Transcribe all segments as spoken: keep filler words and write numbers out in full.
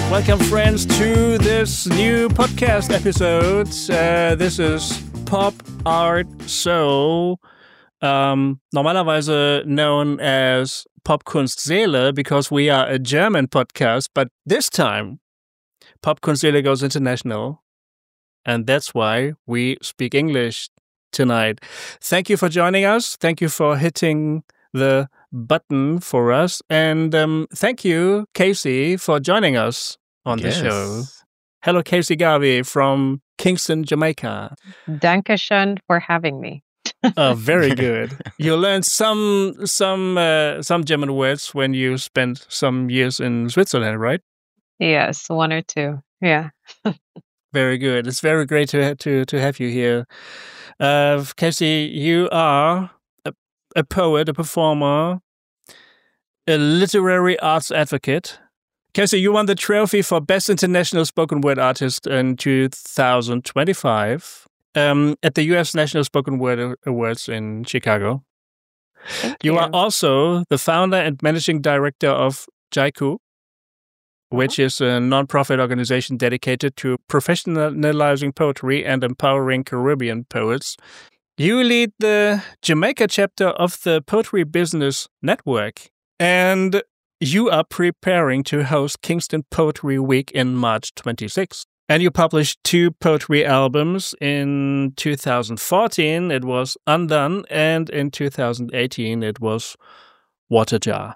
Welcome, friends, to this new podcast episode. Uh, this is Pop Art Soul, um, normalerweise known as Popkunstseele, because we are a German podcast. But this time, Popkunstseele goes international, and that's why we speak English tonight. Thank you for joining us. Thank you for hitting the button for us. And um, thank you, Casey, for joining us on Yes. the show. Hello, Casey Garvey from Kingston, Jamaica. Dankeschön for having me. Oh, very good. You learned some some uh, some German words when you spent some years in Switzerland, right? Yes, one or two. Yeah. Very good. It's very great to ha- to to have you here. Uh, Casey, you are a, a poet, a performer, a literary arts advocate. Casey, you won the trophy for Best International Spoken Word Artist in two thousand twenty-five um, at the U S National Spoken Word Awards in Chicago. Thank You you. are also the founder and managing director of Jaiku, which is a nonprofit organization dedicated to professionalizing poetry and empowering Caribbean poets. You lead the Jamaica chapter of the Poetry Business Network, and you are preparing to host Kingston Poetry Week in March twenty-sixth. And you published two poetry albums. In two thousand fourteen, it was Undone, and in two thousand eighteen, it was Water Jar.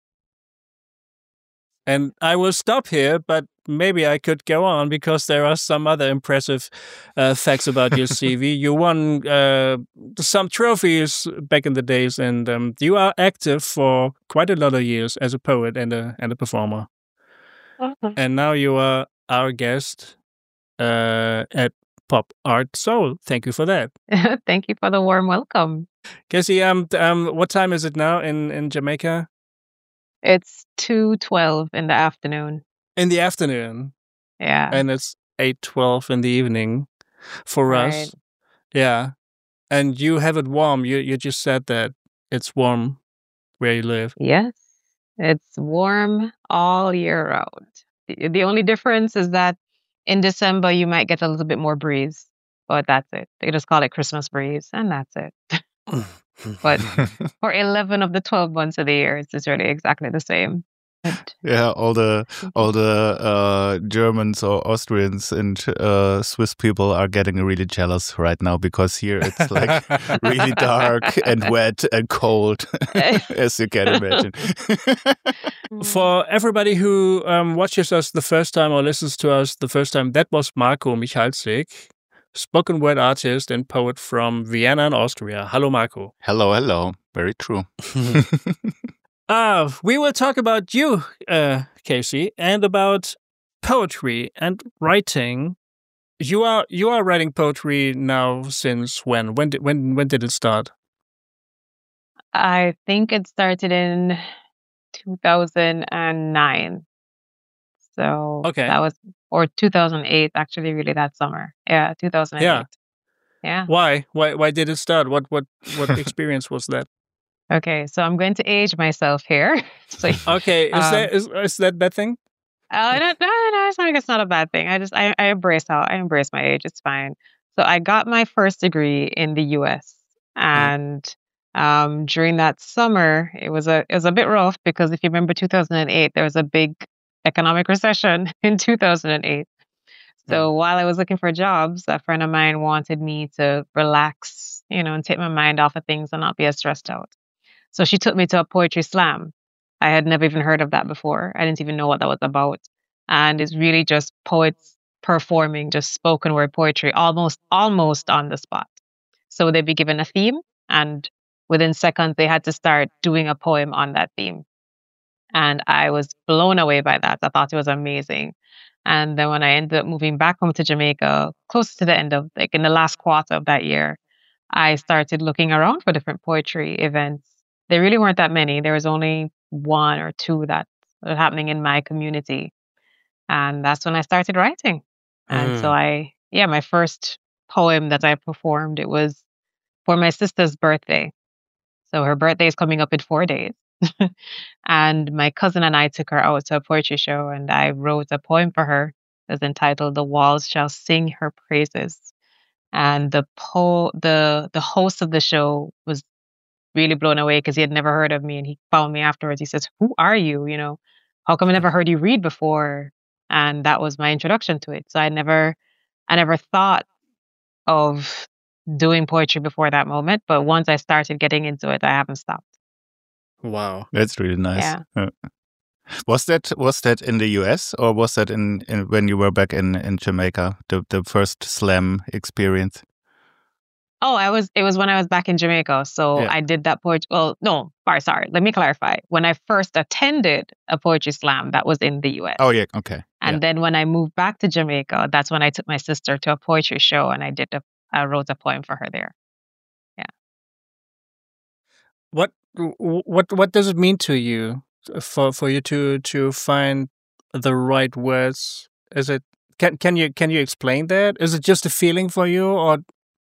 And I will stop here, but maybe I could go on because there are some other impressive uh, facts about your C V. You won uh, some trophies back in the days, and um, you are active for quite a lot of years as a poet and a and a performer. Mhm. And now you are our guest uh, at Pop Art Soul. Thank you for that. Thank you for the warm welcome. Casey, um, um, what time is it now in, in Jamaica? It's two twelve in the afternoon. In the afternoon. Yeah. And it's eight twelve in the evening for Right. us. Yeah. And you have it warm. You you just said that it's warm where you live. Yes. It's warm all year round. The the only difference is that in December you might get a little bit more breeze, but that's it. They just call it Christmas breeze, and that's it. But for eleven of the twelve months of the year, it's just really exactly the same. But Yeah, all the all the uh, Germans or Austrians and uh, Swiss people are getting really jealous right now because here it's like really dark and wet and cold, as you can imagine. For everybody who um, watches us the first time or listens to us the first time, that was Marco Michalczyk, spoken word artist and poet from Vienna in Austria. Hello, Marco. Hello, hello. Very true. Uh, we will talk about you, uh, Casey, and about poetry and writing. You are you are writing poetry now since when? When did when when did it start? I think it started in two thousand nine. So Okay. that was, or two thousand eight, actually, really that summer. Yeah, two thousand eight. Yeah. Yeah. Why? Why why did it start? What what what experience was that? Okay, so I'm going to age myself here. So, Okay, is Um, that is, is that bad thing? uh, no, no, no, it's not, it's not a bad thing. I just, I, I embrace how, I embrace my age. It's fine. So I got my first degree in the U S, and um, during that summer, it was a, it was a bit rough because if you remember two thousand eight, there was a big economic recession in two thousand eight. So while I was looking for jobs, a friend of mine wanted me to relax, you know, and take my mind off of things and not be as stressed out. So she took me to a poetry slam. I had never even heard of that before. I didn't even know what that was about. And it's really just poets performing just spoken word poetry almost almost on the spot. So they'd be given a theme, and within seconds they had to start doing a poem on that theme. And I was blown away by that. I thought it was amazing. And then when I ended up moving back home to Jamaica, close to the end of, like in the last quarter of that year, I started looking around for different poetry events. There really weren't that many. There was only one or two that were happening in my community. And that's when I started writing. And so I, yeah, my first poem that I performed, it was for my sister's birthday. So her birthday is coming up in four days. And my cousin and I took her out to a poetry show, and I wrote a poem for her that's entitled "The Walls Shall Sing Her Praises." And the po the the host of the show was really blown away because he had never heard of me, and he found me afterwards. He says, "Who are you? You know, how come I never heard you read before?" And that was my introduction to it. So I never, I never thought of doing poetry before that moment, but once I started getting into it, I haven't stopped. Wow. That's really nice. Yeah. Uh, Was that was that in the U S or was that in, in when you were back in, in Jamaica, the the first slam experience? Oh, I was. It was when I was back in Jamaica. So Yeah. I did that poetry. Well, no, sorry, sorry. Let me clarify. When I first attended a poetry slam, that was in the U S. Oh yeah, okay. And Yeah. then when I moved back to Jamaica, that's when I took my sister to a poetry show, and I did a, I wrote a poem for her there. What what what does it mean to you for for you to to find the right words? Is it can can you can you explain that? Is it just a feeling for you, or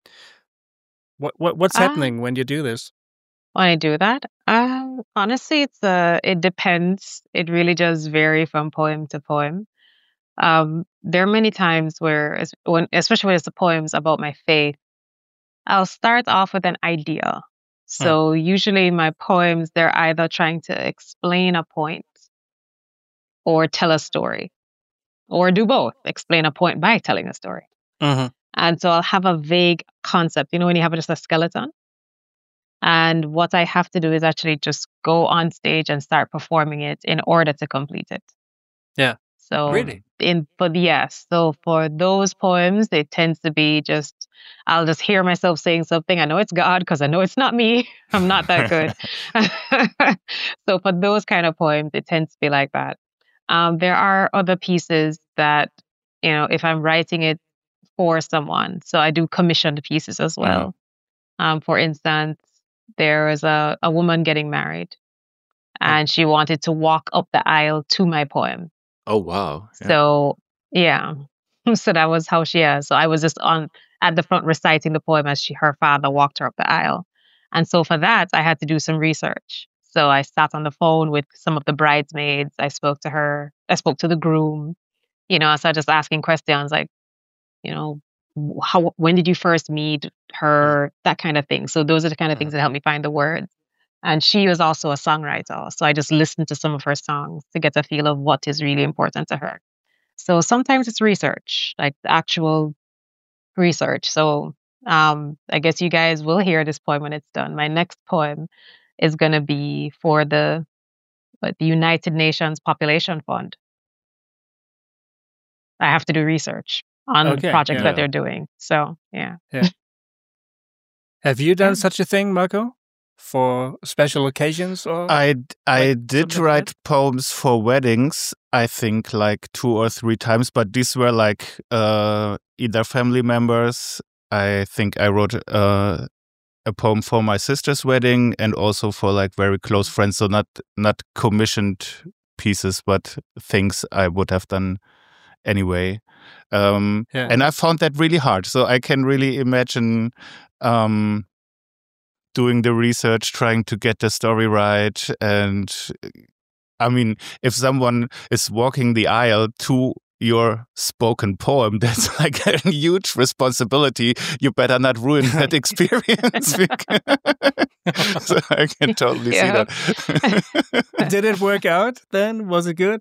what what what's Ah, happening when you do this? when I do that, um, honestly, it's uh, it depends. It really does vary from poem to poem. Um, there are many times where, es- when, especially when it's the poems about my faith, I'll start off with an idea. Hmm. So usually my poems, they're either trying to explain a point or tell a story, or do both, explain a point by telling a story. Mhm. And so I'll have a vague concept, you know, when you have just a skeleton. And what I have to do is actually just go on stage and start performing it in order to complete it. Yeah. So Really? in but yes, so for those poems, it tends to be just I'll just hear myself saying something. I know it's God because I know it's not me. I'm not that good. So for those kind of poems, it tends to be like that. Um, there are other pieces that, you know, if I'm writing it for someone, so I do commissioned pieces as Mhm. well. Um, for instance, there was a, a woman getting married, Hmm. and she wanted to walk up the aisle to my poem. Oh wow. Yeah. So yeah, so that was how she is. So I was just on at the front reciting the poem as she her father walked her up the aisle, and so for that I had to do some research. So I sat on the phone with some of the bridesmaids. I spoke to her. I spoke to the groom. You know, so I just asking questions like, you know, w- how when did you first meet her? That kind of thing. So those are the kind of things Mhm. that help me find the words. And she was also a songwriter, so I just listened to some of her songs to get a feel of what is really important to her. So sometimes it's research, like the actual research. So um, I guess you guys will hear this poem when it's done. My next poem is going to be for the what, the United Nations Population Fund. I have to do research on Okay. projects Yeah. that Yeah. they're doing. So yeah, Yeah. Have you yeah. done such a thing, Marco, for special occasions or I I like did something like that? write poems for weddings, I think like two or three times, but these were like uh either family members. I think I wrote uh, a poem for my sister's wedding and also for like very close friends. So not not commissioned pieces, but things I would have done anyway. Um, Yeah. and I found that really hard. So I can really imagine um, doing the research, trying to get the story right. And I mean, if someone is walking the aisle to your spoken poem, that's like a huge responsibility. You better not ruin that experience. So I can totally see Yeah. that. Did it work out then? Was it good?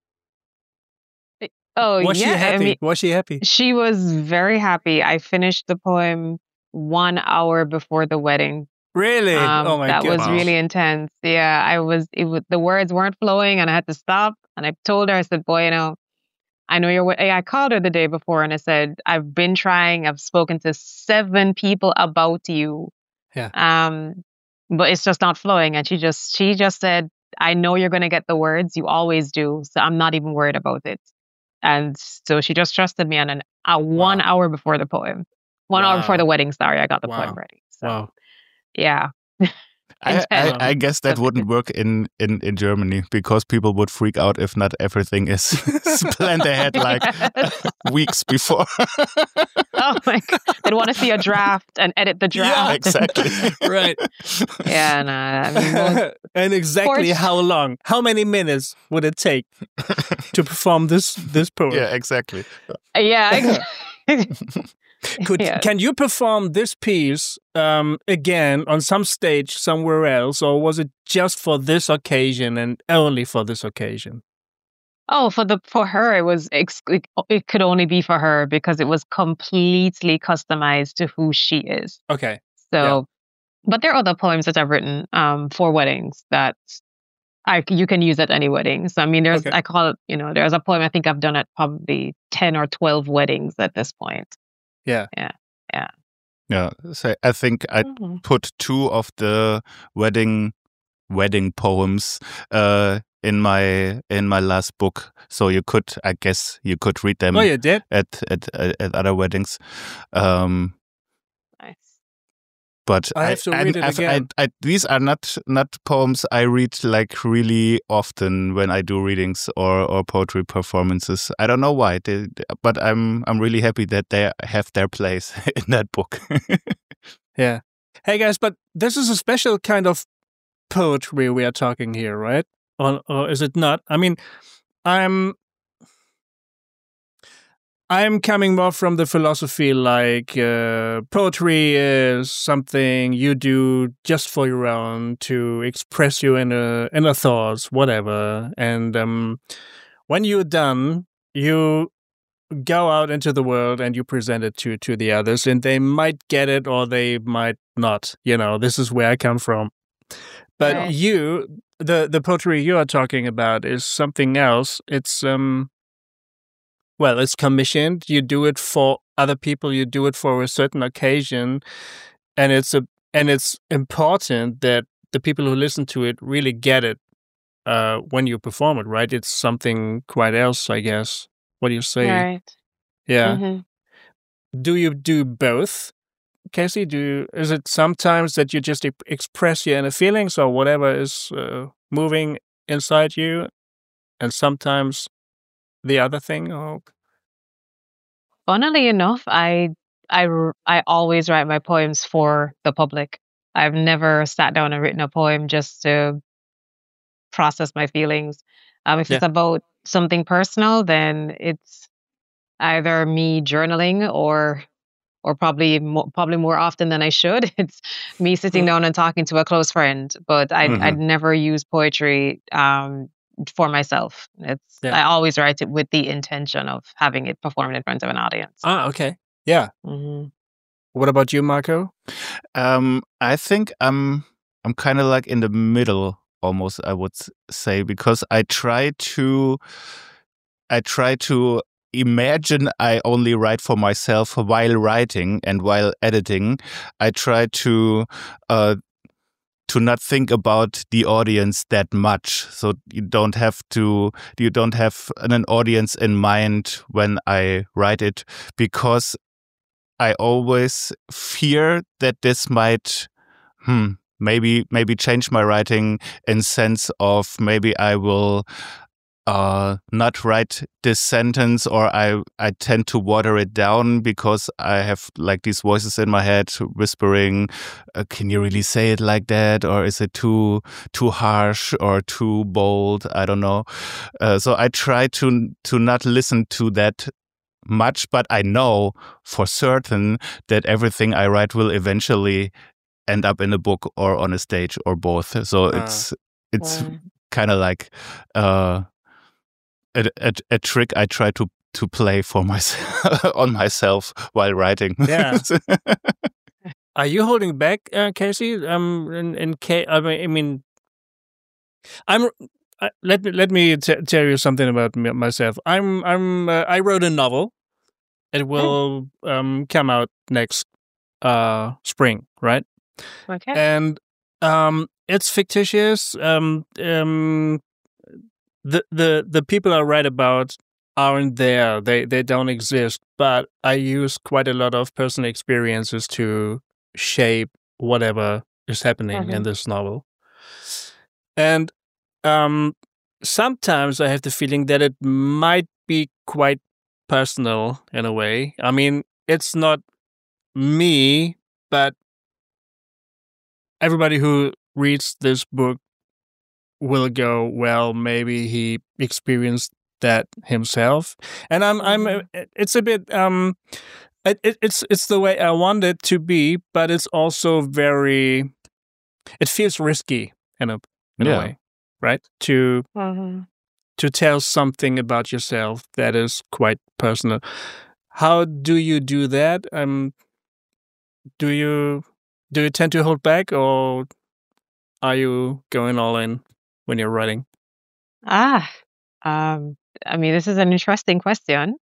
Oh Was she yeah, I happy? mean, Was she happy? she was very happy. I finished the poem one hour before the wedding. Really? Um, Oh my that was goodness. really intense. Yeah, I was. It was the words weren't flowing, and I had to stop. And I told her, I said, "Boy, you know, I know you're." I called her the day before, and I said, "I've been trying. I've spoken to seven people about you, Yeah. um, but it's just not flowing." And she just, she just said, "I know you're going to get the words. You always do. So I'm not even worried about it." And so she just trusted me. And an uh, one Wow. hour before the poem, one hour before the Wow. wedding. Sorry, I got the Wow. poem ready. So Wow. yeah. I, I, I guess that wouldn't work in, in, in Germany because people would freak out if not everything is planned ahead like yes. weeks before. Oh my God. They'd want to see a draft and edit the draft. Yeah, exactly. Right. Yeah, no. I mean, well, and exactly Fort- how long, how many minutes would it take to perform this, this poem? Yeah, exactly. Yeah. Could yeah. Can you perform this piece um, again on some stage somewhere else, or was it just for this occasion and only for this occasion? Oh, for the for her, it was it, it could only be for her because it was completely customized to who she is. Okay. So, yeah. but there are other poems that I've written um, for weddings that I you can use at any wedding. So I mean, there's okay. I call it you know there's a poem I think I've done at probably ten or twelve weddings at this point. Yeah. Yeah. Yeah. Yeah. So I think I mm-hmm. put two of the wedding wedding poems uh, in my in my last book. So you could, I guess, you could read them. Oh, you did? At at at other weddings. Um, nice. But I have to I, read I, it I, again. I, I, these are not not poems I read like really often when I do readings or, or poetry performances. I don't know why, they, but I'm I'm really happy that they have their place in that book. Yeah. Hey guys, but this is a special kind of poetry we are talking here, right? Or, or is it not? I mean, I'm. I'm coming more from the philosophy like uh, poetry is something you do just for your own to express your inner inner thoughts, whatever. And um, when you're done, you go out into the world and you present it to to the others, and they might get it or they might not. You know, this is where I come from. But right. you, the the poetry you are talking about is something else. It's um. Well, it's commissioned. You do it for other people. You do it for a certain occasion, and it's a and it's important that the people who listen to it really get it uh, when you perform it. Right? It's something quite else, I guess. What do you say? Right. Yeah. Mm-hmm. Do you do both, Casey? Do you, is it sometimes that you just e- express your inner feelings or whatever is uh, moving inside you, and sometimes the other thing? Or funnily enough, I I I always write my poems for the public. I've never sat down and written a poem just to process my feelings. Um, if Yeah. it's about something personal, then it's either me journaling or or probably mo- probably more often than I should. It's me sitting Mhm. down and talking to a close friend. But I Mhm. I'd never use poetry um, for myself. It's Yeah. I always write it with the intention of having it performed in front of an audience. Ah, okay. Yeah. hmm What about you, Marco? Um, I think I'm I'm kind of like in the middle, almost. I would s- say because I try to I try to imagine I only write for myself while writing and while editing. I try to uh, to not think about the audience that much, so you don't have to you don't have an audience in mind when I write it, because I always fear that this might hmm, maybe maybe change my writing in sense of maybe I will uh, not write this sentence, or I I tend to water it down because I have like these voices in my head whispering, uh, "Can you really say it like that? Or is it too too harsh or too bold?" I don't know. Uh, so I try to to not listen to that much, but I know for certain that everything I write will eventually end up in a book or on a stage or both. So Ah. it's it's Wow. kind of like uh, a, a a trick I try to to play for myself on myself while writing. Yeah. Are you holding back, uh, Casey? Um, in, in ca- I mean, I mean, I'm. Uh, let me let me t- tell you something about me, myself. I'm I'm uh, I wrote a novel. It will um come out next uh spring, right? Okay. And um, it's fictitious. Um, um, the the the people I write about aren't there. They they don't exist. But I use quite a lot of personal experiences to shape whatever is happening Mm-hmm. in this novel. And um, sometimes I have the feeling that it might be quite personal in a way. I mean, it's not me, but everybody who reads this book will go, well, maybe he experienced that himself. And I'm, I'm, Mm-hmm. it's a bit, um, it, it, it's, it's the way I want it to be, but it's also very, it feels risky in a, in Yeah. a way, right? To, Mm-hmm. to tell something about yourself that is quite personal. How do you do that? Um, do you, do you tend to hold back, or are you going all in when you're writing? Ah, um, I mean, this is an interesting question.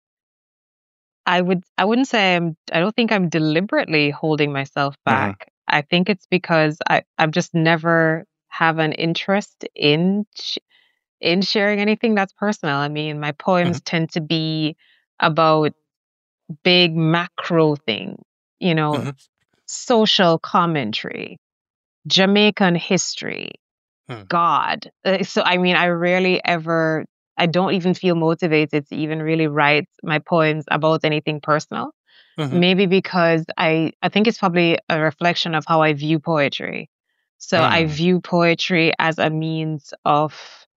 I would, I wouldn't say I'm, I don't think I'm deliberately holding myself back. Mhm. I think it's because I, I've just never have an interest in, sh- in sharing anything that's personal. I mean, my poems tend to be about big macro thing, you know, Mhm. social commentary, Jamaican history, Hmm. God. Uh, So, I mean, I rarely ever, I don't even feel motivated to even really write my poems about anything personal. Mhm. Maybe because I, I think it's probably a reflection of how I view poetry. So I Mm. view poetry as a means of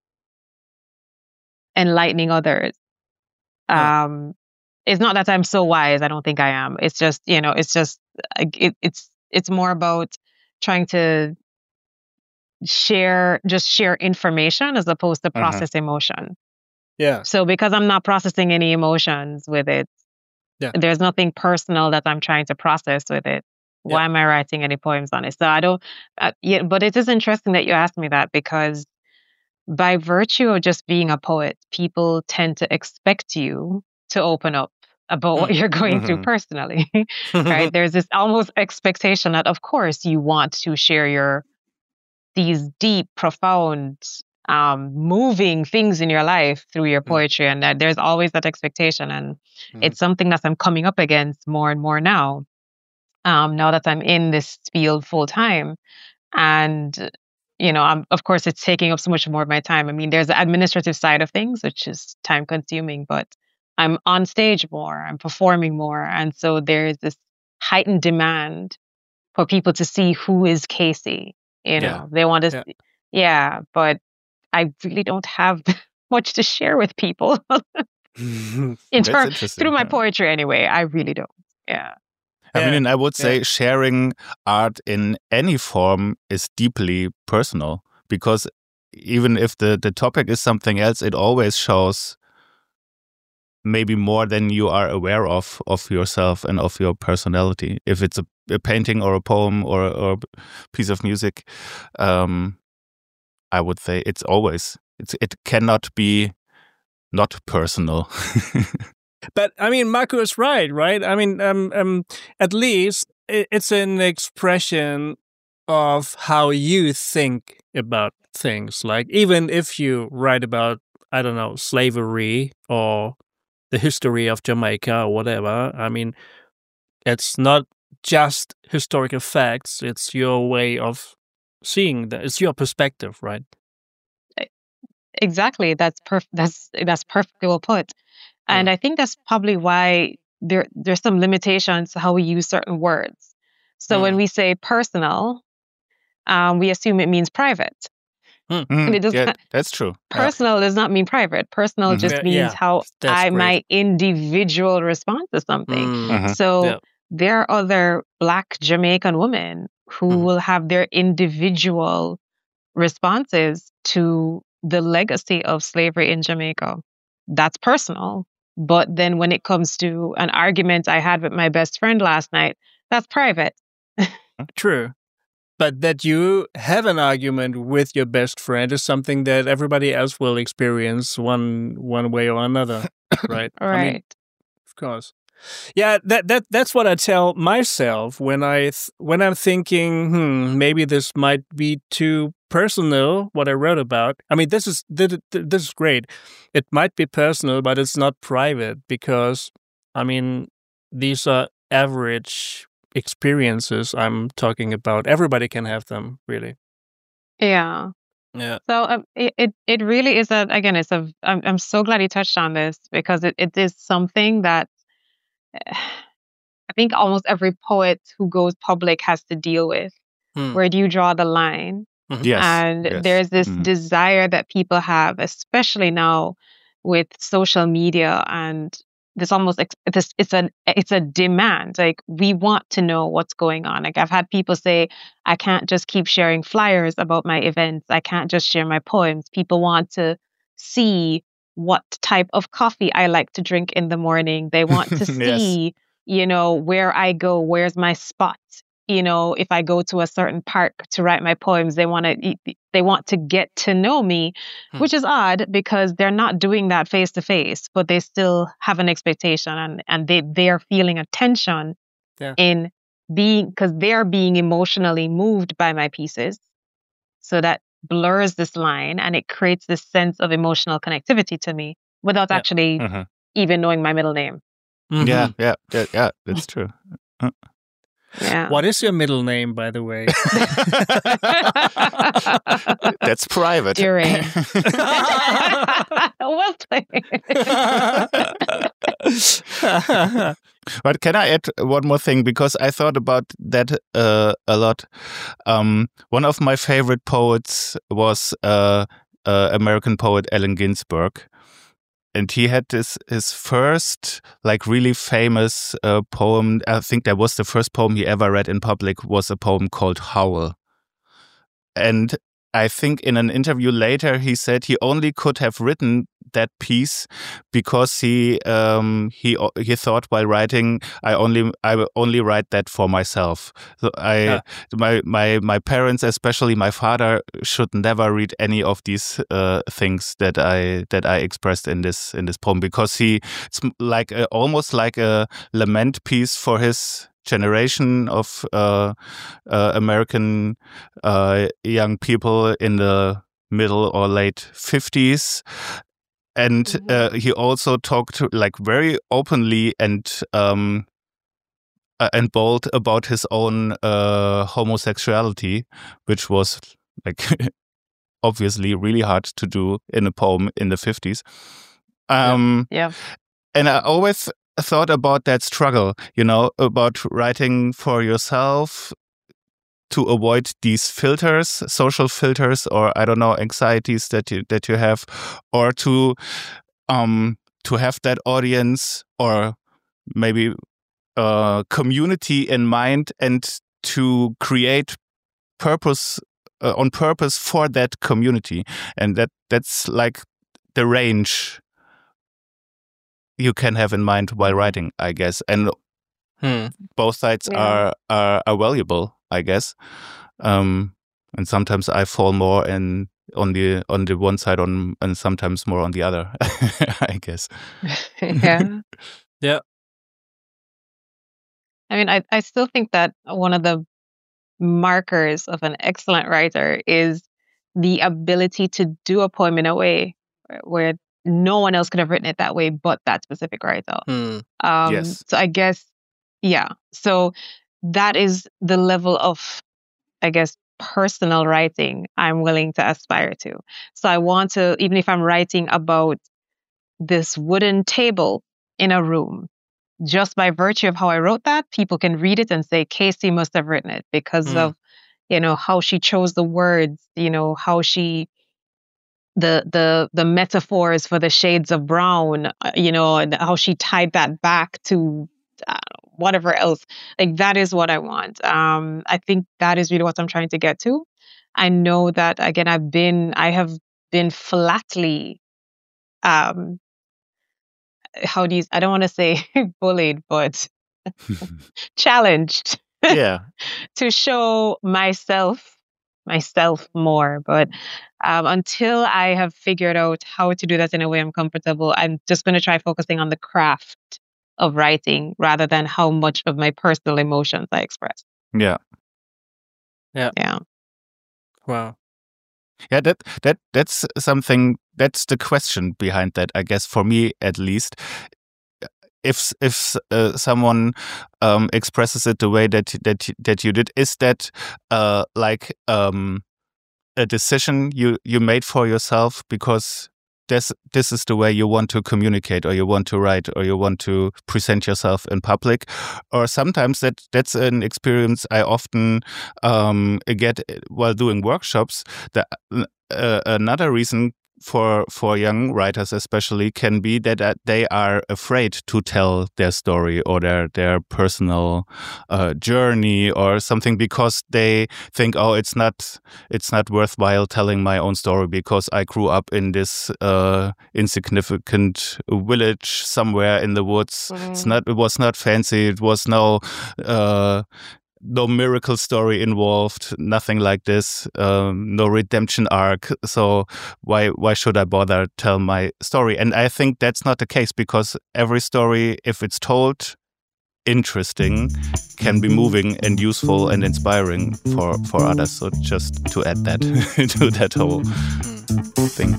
enlightening others. Yeah. Um, it's not that I'm so wise. I don't think I am. It's just, you know, it's just, uh, it, it's, it's more about trying to share, just share information as opposed to Mhm. process emotion. Yeah. So because I'm not processing any emotions with it, Yeah. there's nothing personal that I'm trying to process with it. Why Yeah. am I writing any poems on it? So I don't, uh, yeah, but it is interesting that you asked me that, because by virtue of just being a poet, people tend to expect you to open up about what Mm. you're going through Mhm. personally, right? There's this almost expectation that, of course, you want to share your these deep, profound, um, moving things in your life through your Mm. poetry, and that there's always that expectation, and Mhm. it's something that I'm coming up against more and more now. Um, now that I'm in this field full time, and you know, I'm, of course, it's taking up so much more of my time. I mean, there's the administrative side of things, which is time consuming, but I'm on stage more, I'm performing more, and so there's this heightened demand for people to see who is Casey. You Yeah. know, they want to, Yeah. yeah, but I really don't have much to share with people in That's turn interesting. through my Yeah. poetry anyway. I really don't. Yeah. I mean, Yeah. and I would Yeah. say sharing art in any form is deeply personal, because even if the, the topic is something else, it always shows maybe more than you are aware of of yourself and of your personality. If it's a, a painting or a poem or, or a piece of music, um, I would say it's always, it's, it cannot be not personal. But I mean, Marco is right, right? I mean, um, um, at least it, it's an expression of how you think about things. Like, even if you write about, I don't know, slavery or the history of Jamaica or whatever, I mean, it's not just historical facts, it's your way of seeing that. It's your perspective, right? Exactly. That's perf- that's that's perfectly well put. And Yeah. I think that's probably why there there's some limitations to how we use certain words. So when Mm. we say personal, um, we assume it means private. Mm. And it Mm, does yeah, not, that's true. Yeah. personal does not mean private. Personal Mhm. just Yeah, means yeah, how that's I great. my individual response to something. Mm. Mhm. So Yeah. there are other Black Jamaican women who Mhm. will have their individual responses to the legacy of slavery in Jamaica. That's personal. But then when it comes to an argument I had with my best friend last night, that's private. True. But that you have an argument with your best friend is something that everybody else will experience one one way or another, right? I mean, Right. of course. Yeah, that that that's what I tell myself when I th- when I'm thinking, hmm, maybe this might be too personal what I wrote about. I mean, this is th- th- this is great. It might be personal, but it's not private, because I mean, these are average experiences I'm talking about. Everybody can have them, really. Yeah. Yeah. So um, it, it it really is a again it's a I'm I'm so glad you touched on this because it, it is something that I think almost every poet who goes public has to deal with. Hmm. Where do you draw the line? Mhm. Yes. And yes. there's this Mm. desire that people have, especially now with social media, and this almost ex- this it's an it's a demand. Like we want to know what's going on. Like I've had people say, I can't just keep sharing flyers about my events. I can't just share my poems. People want to see what type of coffee I like to drink in the morning. They want to Yes. see, you know, where I go, where's my spot. You know, if I go to a certain park to write my poems, they want to they want to get to know me, Hmm. which is odd because they're not doing that face to face, but they still have an expectation and and they they are feeling a tension Yeah. in being because they're being emotionally moved by my pieces. So that blurs this line and it creates this sense of emotional connectivity to me without Yeah. actually Mhm. even knowing my middle name. Mhm. Yeah, yeah, yeah, yeah. That's true. Uh. Yeah. What is your middle name, by the way? That's private. During. Well played. But can I add one more thing? Because I thought about that uh, a lot. Um, one of my favorite poets was uh, uh, American poet Allen Ginsberg. And he had this his first like really famous uh, poem. I think that was the first poem he ever read in public. Was a poem called Howl. And I think in an interview later he said he only could have written that piece because he um, he he thought while writing I only I will only write that for myself. So I Yeah. my my my parents, especially my father, should never read any of these uh, things that I that I expressed in this in this poem because he it's like a, almost like a lament piece for his generation of uh, uh, American uh, young people in the middle or late fifties. And Mhm. uh, he also talked like very openly and um, uh, and bold about his own uh, homosexuality, which was like obviously really hard to do in a poem in the fifties. Um, Yeah. And I always thought about that struggle, you know, about writing for yourself to avoid these filters, social filters, or I don't know, anxieties that you that you have, or to um to have that audience or maybe uh community in mind and to create purpose uh, on purpose for that community. And that that's like the range you can have in mind while writing, I guess. And Hmm. both sides Yeah. are, are are valuable, I guess. Um, and sometimes I fall more in on the on the one side on and sometimes more on the other, I guess. Yeah. Yeah. I mean, I, I still think that one of the markers of an excellent writer is the ability to do a poem in a way where no one else could have written it that way but that specific writer. Hmm. Um, Yes. So I guess, yeah. So that is the level of, I guess, personal writing I'm willing to aspire to. So I want to, even if I'm writing about this wooden table in a room, just by virtue of how I wrote that, people can read it and say, Casey must have written it because Mm. of, you know, how she chose the words, you know, how she, the the the metaphors for the shades of brown, uh, you know, and how she tied that back to uh, whatever else. Like that is what I want. Um, I think that is really what I'm trying to get to. I know that again, I've been, I have been flatly, um, how do you, I don't want to say bullied, but challenged Yeah. to show myself myself more. But um, until I have figured out how to do that in a way I'm comfortable, I'm just going to try focusing on the craft of writing rather than how much of my personal emotions I express. Yeah. Yeah. Wow. Yeah, that that that's something. That's the question behind that, I guess, for me at least. if if uh, someone um, expresses it the way that that that you did, is that uh, like um, a decision you you made for yourself because this this is the way you want to communicate, or you want to write, or you want to present yourself in public, or sometimes that that's an experience I often um, get while doing workshops. That uh, another reason for for young writers especially can be that uh, they are afraid to tell their story or their their personal uh, journey or something, because they think, oh, it's not it's not worthwhile telling my own story because I grew up in this uh, insignificant village somewhere in the woods. Mm-hmm. It's not it was not fancy. It was no uh, no miracle story involved, nothing like this, um, no redemption arc. So why why should I bother tell my story? And I think that's not the case, because every story, if it's told interesting, can be moving and useful and inspiring for, for others. So just to add that to that whole thing.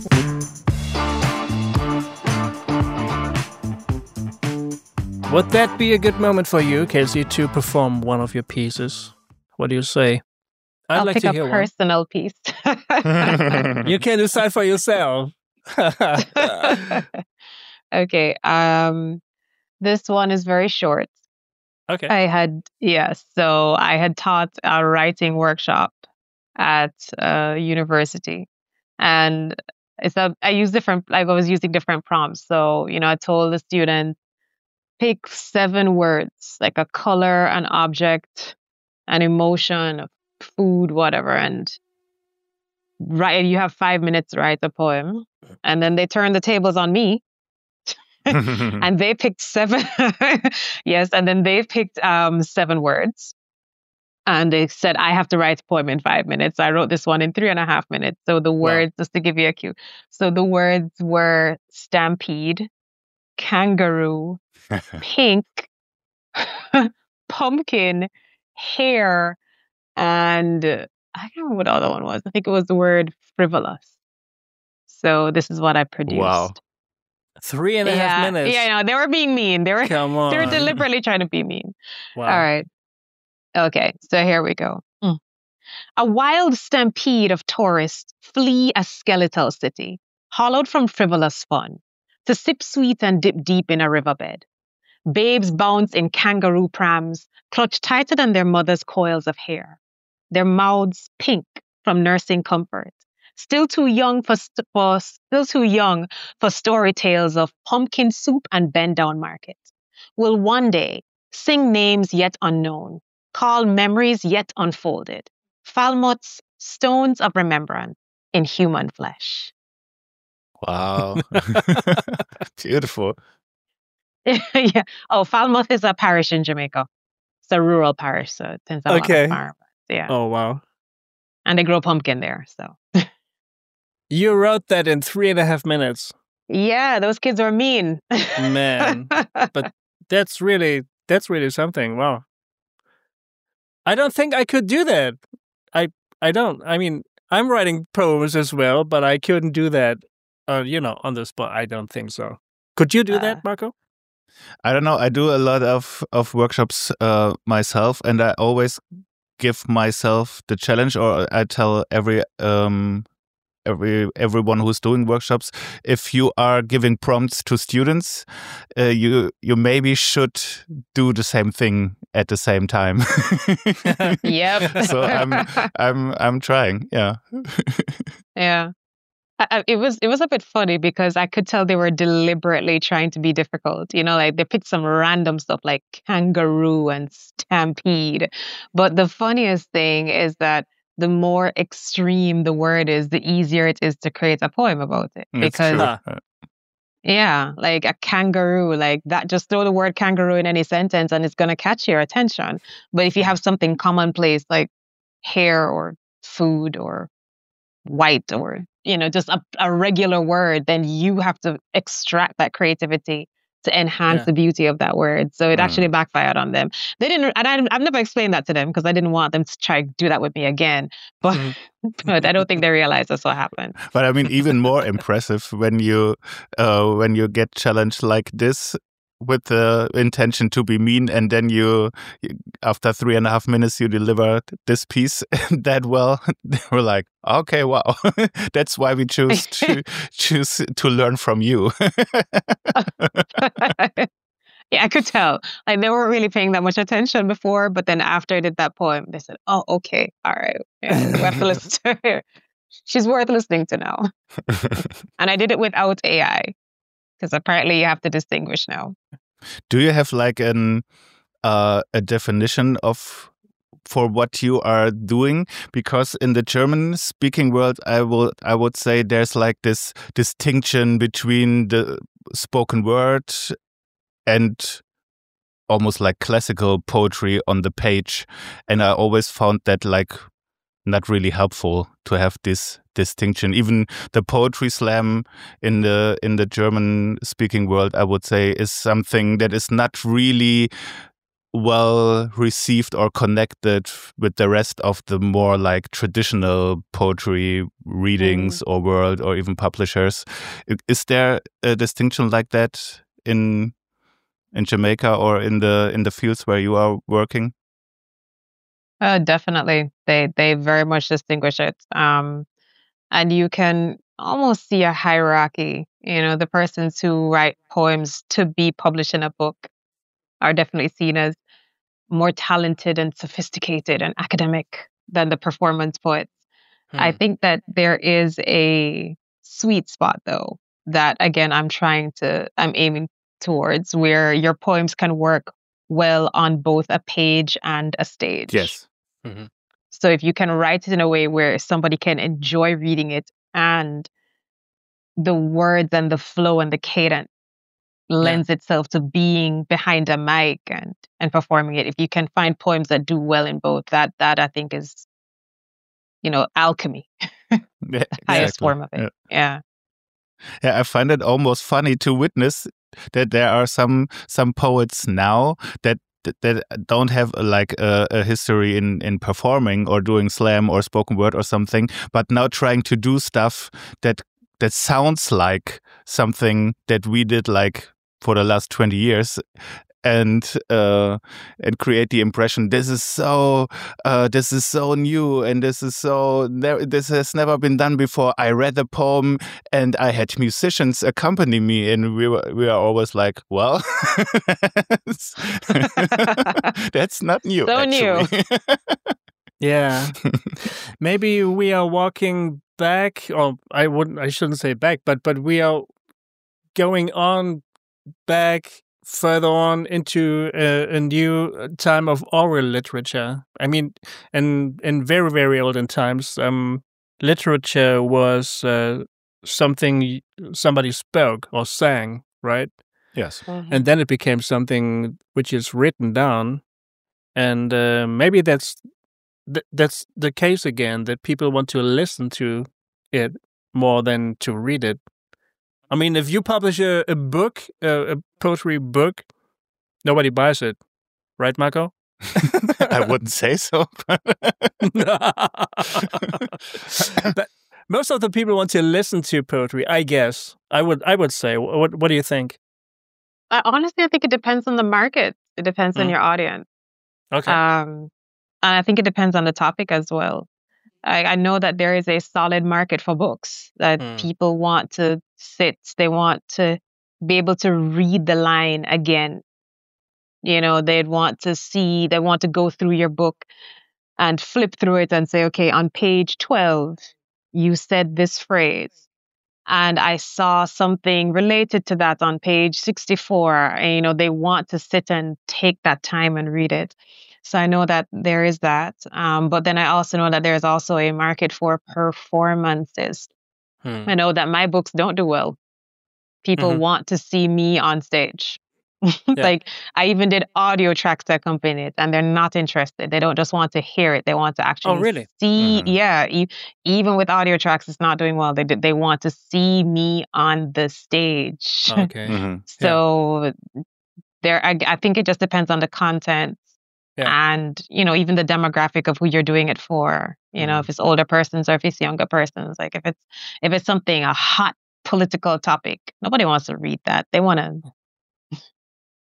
Would that be a good moment for you, Kelsey, to perform one of your pieces? What do you say? I'd I'll like pick to a hear personal one. piece. You can decide for yourself. Okay. Um, this one is very short. Okay. I had, yes. So I had taught a writing workshop at a university, and it's a, I use different, like I was using different prompts. So, you know, I told the student, pick seven words, like a color, an object, an emotion, a food, whatever, and write. You have five minutes to write a poem. And then they turned the tables on me. And they picked seven. Yes, and then they picked um, seven words. And they said, I have to write a poem in five minutes. I wrote this one in three and a half minutes. So the words, wow. Just to give you a cue. So the words were stampede, kangaroo, pink, pumpkin, hair, and uh, I can't remember what the other one was. I think it was the word frivolous. So this is what I produced. Wow. Three and a yeah, half minutes. Yeah, no, they were being mean. They were, Come on. They were deliberately trying to be mean. Wow. All right. Okay, so here we go. Mm. A wild stampede of tourists flee a skeletal city, hollowed from frivolous fun, to sip sweet and dip deep in a riverbed. Babes bounce in kangaroo prams, clutch tighter than their mother's coils of hair, their mouths pink from nursing comfort. Still too young for, st- for still too young for story tales of pumpkin soup and bend down market. Will one day sing names yet unknown, call memories yet unfolded. Falmouth's stones of remembrance in human flesh. Wow. Beautiful. Yeah. Oh, Falmouth is a parish in Jamaica. It's a rural parish, so it tends to have okay. a lot of farmers. Yeah. Oh, wow. And they grow pumpkin there, so. You wrote that in three and a half minutes. Yeah, those kids are mean. Man. But that's really, that's really something. Wow. I don't think I could do that. I, I don't. I mean, I'm writing poems as well, but I couldn't do that, uh, you know, on the spot. I don't think so. Could you do uh, that, Marco? I don't know. I do a lot of, of workshops uh, myself, and I always give myself the challenge, or I tell every um, every everyone who's doing workshops, if you are giving prompts to students, uh, you you maybe should do the same thing at the same time. Yep. So I'm I'm I'm trying. Yeah. Yeah. I, it was it was a bit funny because I could tell they were deliberately trying to be difficult. You know, like they picked some random stuff like kangaroo and stampede. But the funniest thing is that the more extreme the word is, the easier it is to create a poem about it. That's because true. yeah, like a kangaroo, like that, just throw the word kangaroo in any sentence and it's going to catch your attention. But if you have something commonplace like hair or food or white or, you know, just a, a regular word, then you have to extract that creativity to enhance yeah. the beauty of that word. So it mm. actually backfired on them. They didn't, and I, I've never explained that to them because I didn't want them to try to do that with me again. But, mm. but I don't think they realized that's what happened. But I mean, even more impressive when you uh, when you get challenged like this, with the intention to be mean, and then you, after three and a half minutes, you deliver this piece that well. They were like, okay, wow, that's why we choose to choose to learn from you. Yeah, I could tell. Like they weren't really paying that much attention before, but then after I did that poem, they said, "Oh, okay, all right, yeah, we have to listen to her. She's worth listening to now." And I did it without A I because apparently you have to distinguish now. Do you have like an uh, a definition of for what you are doing? Because in the German speaking world, I will I would say there's like this distinction between the spoken word and almost like classical poetry on the page, and I always found that like not really helpful to have this distinction. Even the poetry slam in the in the German speaking world, I would say, is something that is not really well received or connected with the rest of the more like traditional poetry readings mm. or world or even publishers. Is there a distinction like that in in Jamaica or in the in the fields where you are working? Uh, definitely, they they very much distinguish it, um, and you can almost see a hierarchy. You know, the persons who write poems to be published in a book are definitely seen as more talented and sophisticated and academic than the performance poets. Hmm. I think that there is a sweet spot, though, that again I'm trying to I'm aiming towards, where your poems can work well on both a page and a stage. Yes. Mm-hmm. So if you can write it in a way where somebody can enjoy reading it and the words and the flow and the cadence lends yeah. itself to being behind a mic and, and performing it. If you can find poems that do well in both, that that I think is, you know, alchemy. The highest form of it. Yeah. yeah. Yeah, I find it almost funny to witness that there are some some poets now that that don't have a, like a, a history in in performing or doing slam or spoken word or something, but now trying to do stuff that that sounds like something that we did like for the last twenty years. And uh, and create the impression this is so uh, this is so new and this is so this has never been done before. I read the poem and I had musicians accompany me, and we were we are always like, well, that's not new. So actually. new. Yeah, maybe we are walking back, or I wouldn't, I shouldn't say back, but but we are going on back. Further on into a, a new time of oral literature. I mean, in in very very olden times, um, literature was uh, something somebody spoke or sang, right? Yes, mm-hmm. And then it became something which is written down, and uh, maybe that's th- that's the case again. That people want to listen to it more than to read it. I mean, if you publish a, a book, a, a poetry book, nobody buys it. Right, Marco? I wouldn't say so. But most of the people want to listen to poetry, I guess. I would I would say. What What do you think? Uh, honestly, I think it depends on the market. It depends mm. on your audience. Okay. Um, and I think it depends on the topic as well. I, I know that there is a solid market for books, that mm. people want to sit, they want to be able to read the line again. You know, they'd want to see, they want to go through your book and flip through it and say, okay, on page twelve, you said this phrase. And I saw something related to that on page sixty-four. And, you know, they want to sit and take that time and read it. So I know that there is that. Um, but then I also know that there's also a market for performances. Hmm. I know that my books don't do well. People mm-hmm. want to see me on stage. Yeah. Like I even did audio tracks to accompany it, and they're not interested. They don't just want to hear it. They want to actually oh, really? see. Mm-hmm. Yeah. E- even with audio tracks, it's not doing well. They they want to see me on the stage. Okay. Mm-hmm. So yeah. there, I, I think it just depends on the content. Yeah. And, you know, even the demographic of who you're doing it for, you mm. know, if it's older persons or if it's younger persons, like if it's, if it's something, a hot political topic, nobody wants to read that. They want to,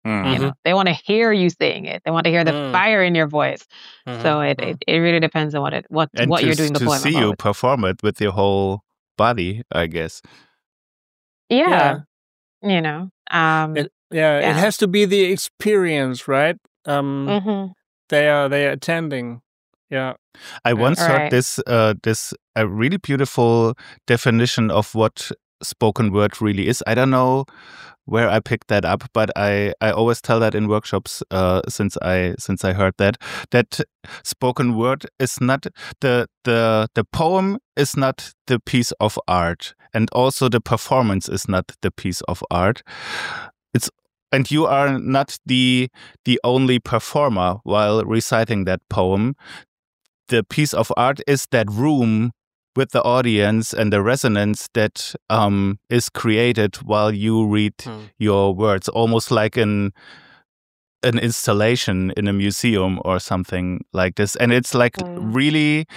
Mm. You know, they want to hear you saying it. They want to hear the Mm. fire in your voice. Mhm, So it, mm. it it really depends on what it what And what to, you're doing the to poem see you about. perform it with your whole body, I guess. Yeah, Yeah. you know. Um, It, yeah, it yeah. has to be the experience, right? Um, hmm they are they are attending. Yeah. I Yeah. once heard Right. this uh, this a really beautiful definition of what spoken word really is. I don't know where I picked that up, but I, I always tell that in workshops uh, since I since I heard that that spoken word is not the the the poem is not the piece of art, and also the performance is not the piece of art. It's and you are not the the only performer while reciting that poem. The piece of art is that room with the audience and the resonance that um, is created while you read Hmm. your words, almost like an an installation in a museum or something like this. And it's like Mm. really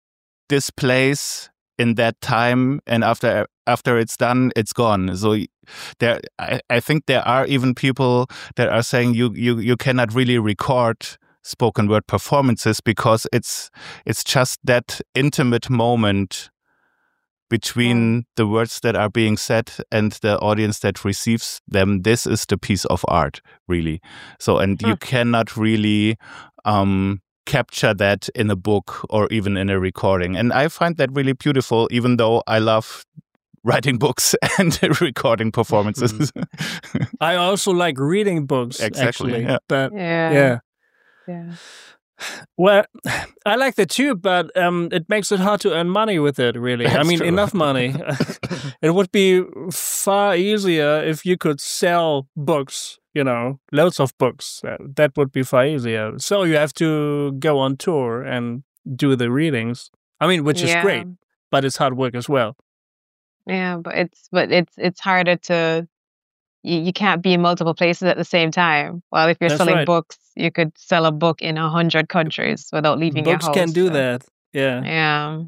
displays in that time, and after after it's done, it's gone. So there, I, I think there are even people that are saying you you you cannot really record spoken word performances because it's it's just that intimate moment between Mm. the words that are being said and the audience that receives them. This is the piece of art, really. So, and you Hmm. cannot really um, capture that in a book or even in a recording. And I find that really beautiful, even though I love writing books and recording performances. I also like reading books, Exactly, actually. yeah. But Yeah. yeah. Yeah. Well, I like that too, but um, it makes it hard to earn money with it, really. I That's mean, true. enough money. It would be far easier if you could sell books, you know, loads of books. Uh, That would be far easier. So you have to go on tour and do the readings. I mean, which is Yeah. great, but it's hard work as well. Yeah, but it's but it's it's harder to you, you can't be in multiple places at the same time. Well, if you're That's selling right. books, you could sell a book in a hundred countries without leaving your Books house. can do so, that. Yeah. Yeah.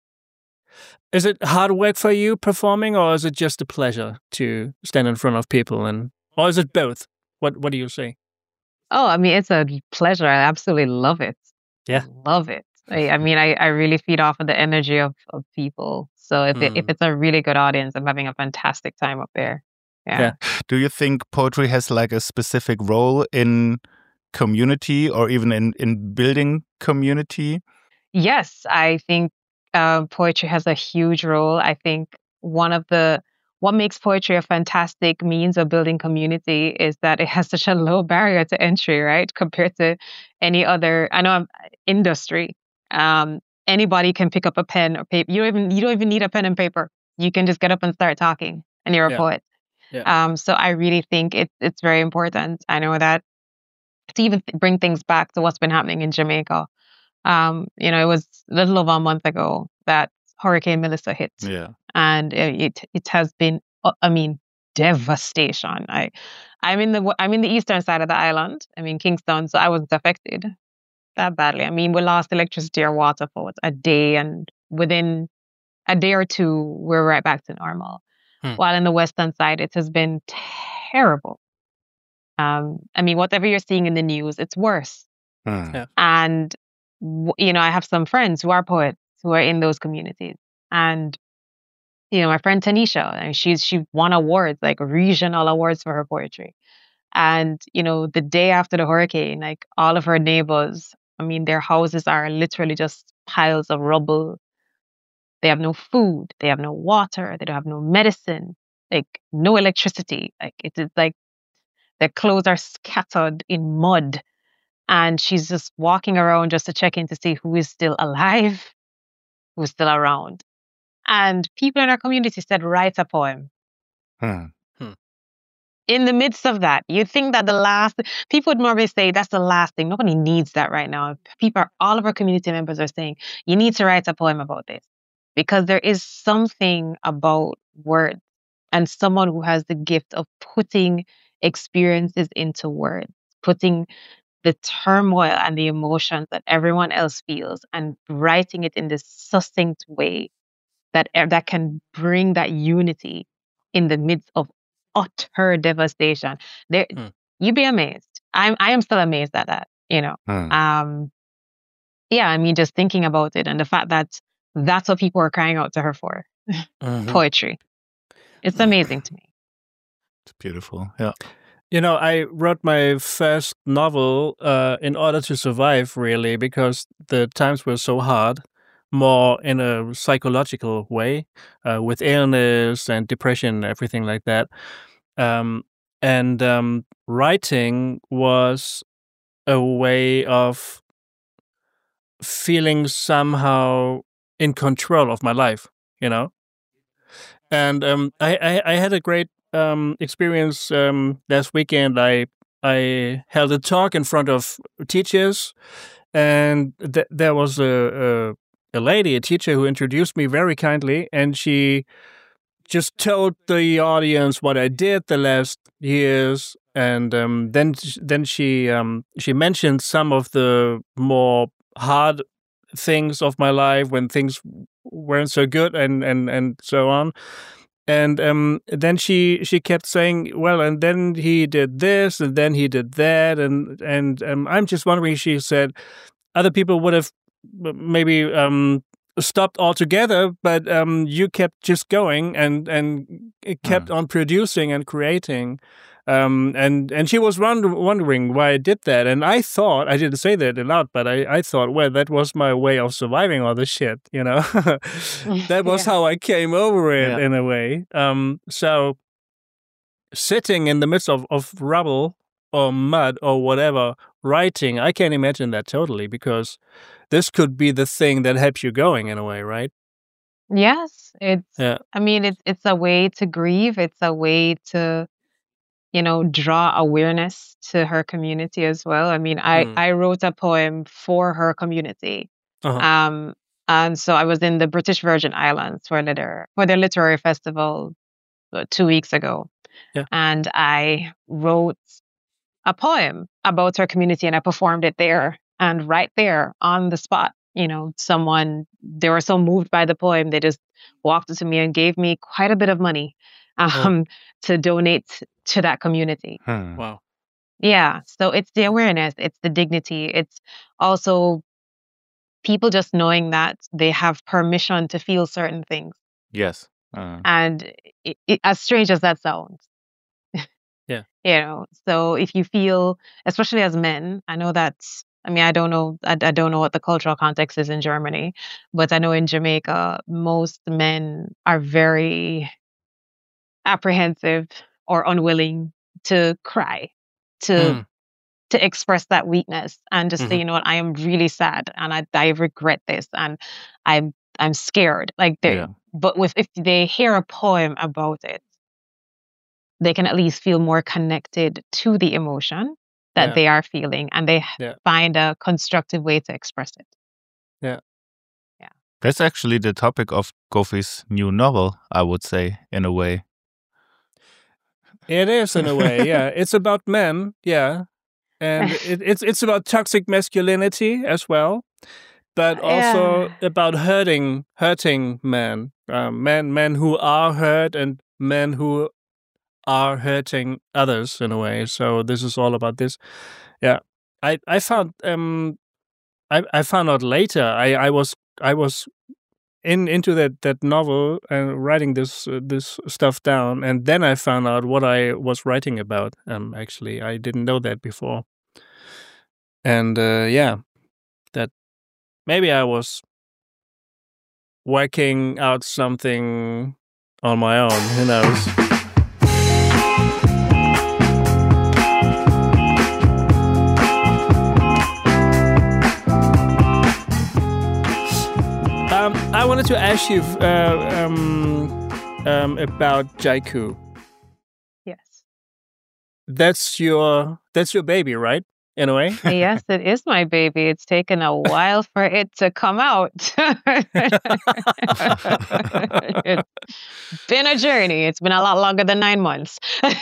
Is it hard work for you performing, or is it just a pleasure to stand in front of people, and or is it both? What What do you say? Oh, I mean, it's a pleasure. I absolutely love it. Yeah. Love it. I, I mean, I, I really feed off of the energy of, of people. So if it, if Mm. it's a really good audience, I'm having a fantastic time up there. Yeah. Yeah. Do you think poetry has like a specific role in community or even in, in building community? Yes, I think uh, poetry has a huge role. I think one of the what makes poetry a fantastic means of building community is that it has such a low barrier to entry, right? Compared to any other, I know I'm, industry. Um, anybody can pick up a pen or paper. You don't even you don't even need a pen and paper. You can just get up and start talking, and you're a Yeah. poet. Yeah. Um, so I really think it's it's very important. I know that to even th- bring things back to what's been happening in Jamaica. Um, you know, it was a little over a month ago that Hurricane Melissa hit, Yeah. and it it, it has been, uh, I mean, devastation. I, I'm in the w- I'm in the eastern side of the island. I mean, Kingston, so I wasn't affected that badly. I mean, we lost electricity or water for a day, and within a day or two, we're right back to normal. Hmm. While in the western side, it has been terrible. Um, I mean, whatever you're seeing in the news, it's worse. Hmm. Yeah. And, w- you know, I have some friends who are poets who are in those communities. And, you know, my friend Tanisha, and she's she won awards, like regional awards for her poetry. And, you know, the day after the hurricane, like all of her neighbors, I mean, their houses are literally just piles of rubble. They have no food, they have no water, they don't have no medicine, like no electricity. Like it is like their clothes are scattered in mud, and she's just walking around just to check in to see who is still alive, who's still around. And people in our community said, write a poem. Hmm. In the midst of that, you think that the last people would normally say that's the last thing. Nobody needs that right now. People, are, all of our community members are saying, you need to write a poem about this, because there is something about words and someone who has the gift of putting experiences into words, putting the turmoil and the emotions that everyone else feels and writing it in this succinct way that e- that can bring that unity in the midst of utter devastation. There, Hmm. you'd be amazed. I'm I am still amazed at that. You know. Hmm. Um. Yeah. I mean, just thinking about it and the fact that that's what people are crying out to her for. Mhm. Poetry. It's amazing to me. It's beautiful. Yeah. You know, I wrote my first novel uh, in order to survive, really, because the times were so hard, more in a psychological way, uh, with illness and depression, everything like that. Um, and um, writing was a way of feeling somehow in control of my life, you know? And um, I, I, I had a great um, experience um, last weekend. I I held a talk in front of teachers, and th- there was a, a a lady, a teacher, who introduced me very kindly, and she just told the audience what I did the last years, and um, then then she um, she mentioned some of the more hard things of my life when things weren't so good, and and and so on. And um, then she she kept saying, well, and then he did this, and then he did that, and and um, I'm just wondering. She said other people would have maybe um, stopped altogether, but um, you kept just going and and it kept Hmm. on producing and creating. Um, and and she was wonder, wondering why I did that, and I thought I didn't say that a lot, but I, I thought, well, that was my way of surviving all this shit, you know. That was Yeah. how I came over it Yeah. in a way. Um, so sitting in the midst of, of rubble or mud or whatever, writing, I can imagine that totally, because this could be the thing that helps you going in a way, right? Yes. It's. Yeah. I mean, it's it's a way to grieve. It's a way to, you know, draw awareness to her community as well. I mean, I Mm. I wrote a poem for her community. Uh-huh. Um, and so I was in the British Virgin Islands for their for their literary festival uh, two weeks ago, Yeah. and I wrote a poem about her community, and I performed it there. And right there on the spot, you know, someone they were so moved by the poem, they just walked up to me and gave me quite a bit of money Oh, um, to donate to that community. Hmm. wow. Yeah. So it's the awareness, it's the dignity, it's also people just knowing that they have permission to feel certain things. Yes. Uh, And it, it, as strange as that sounds, Yeah. you know, so if you feel, especially as men, I know that's, I mean, I don't know, I, I don't know what the cultural context is in Germany, but I know in Jamaica, most men are very apprehensive or unwilling to cry, to Mm. to express that weakness and just say, Mhm. you know what, I am really sad and I, I regret this and I'm I'm scared. Like they yeah. but with if they hear a poem about it, they can at least feel more connected to the emotion that Yeah. they are feeling and they Yeah. find a constructive way to express it. Yeah. Yeah. That's actually the topic of Kofi's new novel, I would say, in a way. It is in a way, yeah. It's about men, yeah, and it, it's it's about toxic masculinity as well, but also Yeah. about hurting hurting men, um, men men who are hurt and men who are hurting others in a way. So this is all about this. Yeah, I I found um I I found out later. I I was I was in into that that novel and writing this uh, this stuff down, and then I found out what I was writing about. Um, actually, I didn't know that before, and uh, yeah, that maybe I was working out something on my own. Who knows? Um, I wanted to ask you uh, um, um, about Jaiku. Yes. That's your that's your baby, right? In a way. Yes, it is my baby. It's taken a while for it to come out. It's been a journey. It's been a lot longer than nine months.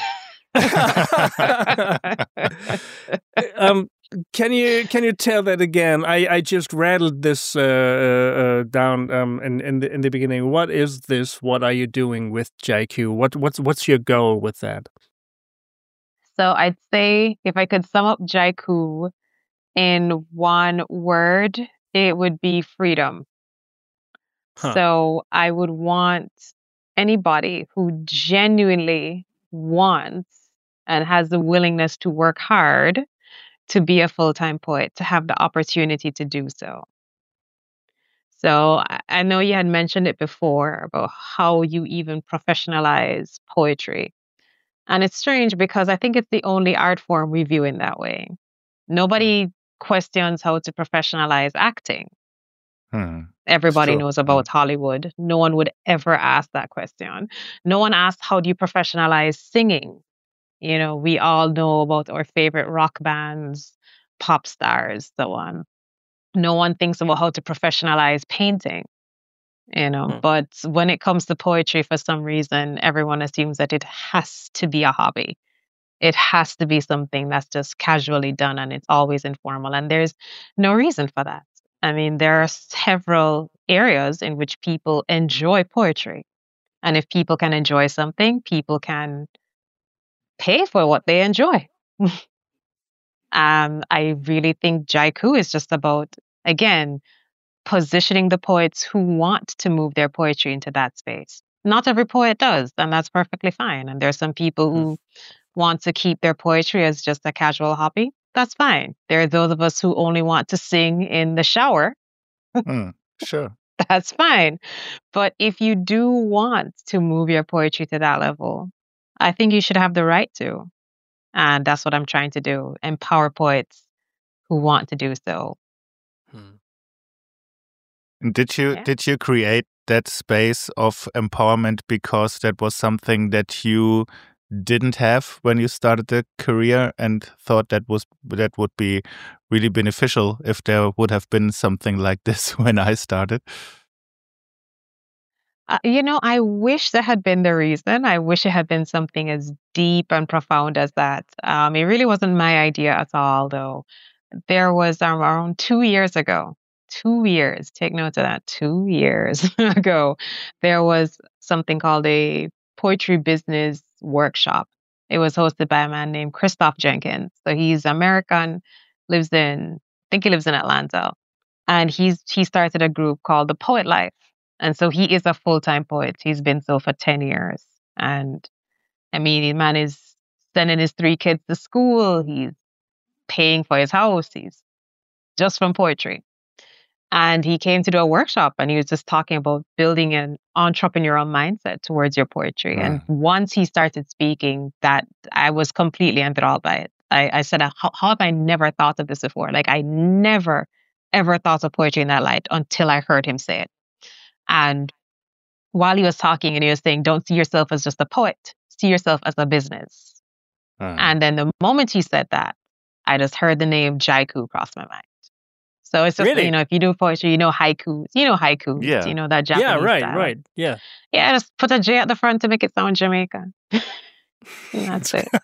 um, can you can you tell that again? I, I just rattled this uh, uh, down um, in in the in the beginning. What is this? What are you doing with Jaiku? What what's what's your goal with that? So I'd say if I could sum up Jaiku in one word, it would be freedom. Huh. So I would want anybody who genuinely wants and has the willingness to work hard to be a full-time poet, to have the opportunity to do so. So I, I know you had mentioned it before about how you even professionalize poetry. And it's strange because I think it's the only art form we view in that way. Nobody questions how to professionalize acting. Hmm. Everybody True. knows about Hollywood. No one would ever ask that question. No one asks, how do you professionalize singing? You know, we all know about our favorite rock bands, pop stars, so on. No one thinks about how to professionalize painting, you know. Mm. But when it comes to poetry, for some reason, everyone assumes that it has to be a hobby. It has to be something that's just casually done and it's always informal. And there's no reason for that. I mean, there are several areas in which people enjoy poetry. And if people can enjoy something, people can pay for what they enjoy. um, I really think Jaiku is just about, again, positioning the poets who want to move their poetry into that space. Not every poet does, and that's perfectly fine. And there's some people who want to keep their poetry as just a casual hobby. That's fine. There are those of us who only want to sing in the shower. Hmm. Sure. That's fine. But if you do want to move your poetry to that level, I think you should have the right to. And that's what I'm trying to do. Empower poets who want to do so. Hmm. And Did you Yeah. did you create that space of empowerment because that was something that you didn't have when you started the career and thought that was that would be really beneficial if there would have been something like this when I started? Uh, you know, I wish that had been the reason. I wish it had been something as deep and profound as that. Um, it really wasn't my idea at all, though. There was um, around two years ago, two years, take note of that, two years ago, there was something called a poetry business workshop. It was hosted by a man named Christoph Jenkins. So he's American, lives in, I think he lives in Atlanta. And he's he started a group called the Poet Life. And so he is a full-time poet. He's been so for ten years. And I mean, the man is sending his three kids to school. He's paying for his house. He's just from poetry. And he came to do a workshop and he was just talking about building an entrepreneurial mindset towards your poetry. Mm. And once he started speaking, that I was completely enthralled by it. I, I said, how, how have I never thought of this before? Like I never, ever thought of poetry in that light until I heard him say it. And while he was talking and he was saying, don't see yourself as just a poet, see yourself as a business. Mm. And then the moment he said that, I just heard the name Jaiku cross my mind. So it's just, Really? you know, if you do poetry, you know haikus, you know haikus, Yeah. you know, that Japanese Yeah, right, style. right. Yeah. Yeah, just put a J at the front to make it sound Jamaican. And that's it.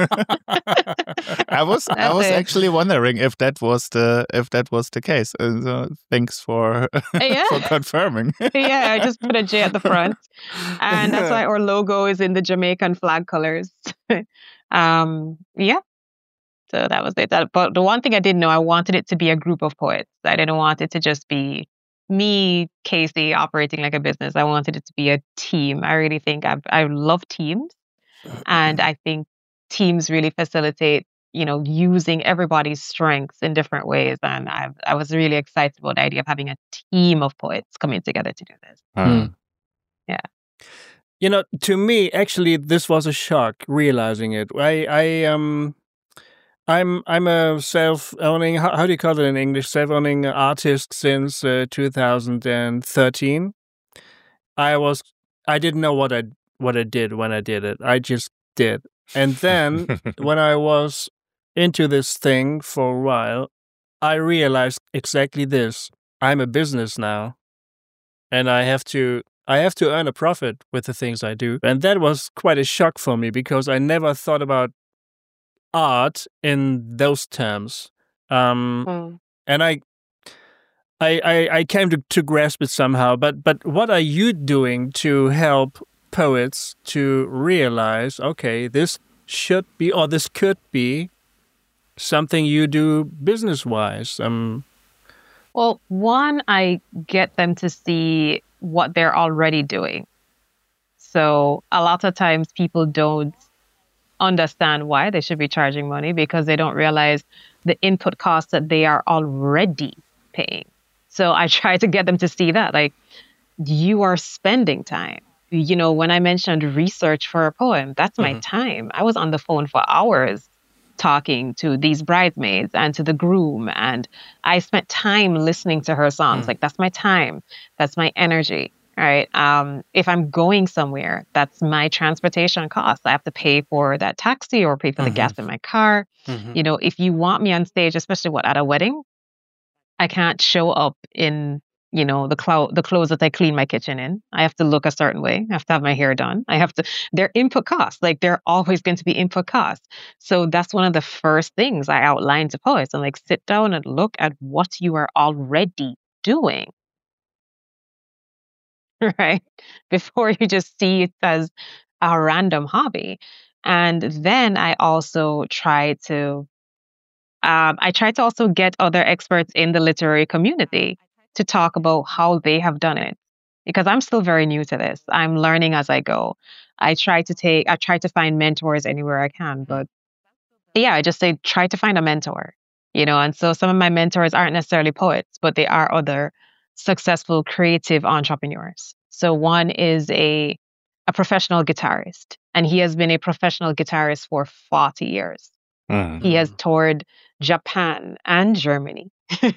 I was I That's was it. actually wondering if that was the if that was the case. Uh, so thanks for Yeah. for confirming. Yeah, I just put a J at the front. And that's why our logo is in the Jamaican flag colors. um, yeah. So that was it. That, but the one thing I didn't know, I wanted it to be a group of poets. I didn't want it to just be me, Casey, operating like a business. I wanted it to be a team. I really think I I love teams. And I think teams really facilitate, you know, using everybody's strengths in different ways. And I I was really excited about the idea of having a team of poets coming together to do this. Mm. You know, to me, actually, this was a shock realizing it. I, I, um, I'm, I'm a self-owning. How, how do you call it in English? Self-owning artist since uh, two thousand thirteen. I was, I didn't know what I, what I did when I did it. I just did, and then when I was into this thing for a while, I realized exactly this. I'm a business now, and I have to. I have to earn a profit with the things I do. And that was quite a shock for me because I never thought about art in those terms. Um, Mm. and I, I, I, I came to, to grasp it somehow. But, but what are you doing to help poets to realize, okay, this should be, or this could be, something you do business-wise? Um, Well, one, I get them to see what they're already doing. So a lot of times people don't understand why they should be charging money because they don't realize the input costs that they are already paying. So I try to get them to see that, like, you are spending time. You know, when I mentioned research for a poem, that's my Mhm. time. I was on the phone for hours talking to these bridesmaids and to the groom, and I spent time listening to her songs. Mm. Like, that's my time, that's my energy. All right. Um, if I'm going somewhere, that's my transportation cost. I have to pay for that taxi or pay for the Mhm. gas in my car. Mhm. You know, if you want me on stage, especially what at a wedding, I can't show up in, you know, the clo- the clothes that I clean my kitchen in. I have to look a certain way. I have to have my hair done. I have to. They're input costs. Like, they're always going to be input costs. So that's one of the first things I outline to poets. And, like, sit down and look at what you are already doing, right? Before you just see it as a random hobby. And then I also try to um, I try to also get other experts in the literary community to talk about how they have done it, because I'm still very new to this. I'm learning as I go. I try to take, I try to find mentors anywhere I can, but yeah, I just say try to find a mentor, you know. And so some of my mentors aren't necessarily poets, but they are other successful creative entrepreneurs. So one is a a professional guitarist, and he has been a professional guitarist for forty years. Mm. He has Mm. toured Japan and Germany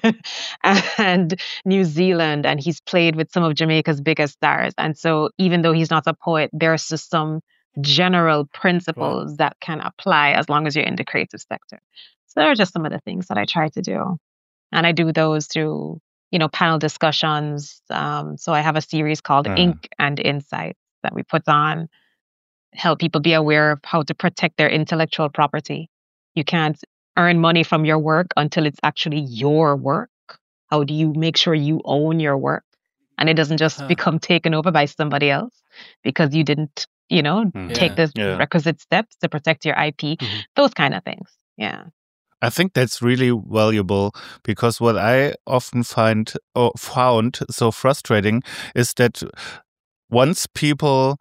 and New Zealand, and he's played with some of Jamaica's biggest stars. And so, even though he's not a poet, there's just some general Wow. principles that can apply as long as you're in the creative sector. So, there are just some of the things that I try to do. And I do those through, you know, panel discussions. Um, so, I have a series called Mm. Ink and Insights that we put on, help people be aware of how to protect their intellectual property. You can't earn money from your work until it's actually your work. How do you make sure you own your work and it doesn't just Huh. become taken over by somebody else because you didn't, you know, Mm. take Yeah. the Yeah. requisite steps to protect your I P, Mhm. those kind of things. Yeah. I think that's really valuable because what I often find or found so frustrating is that once people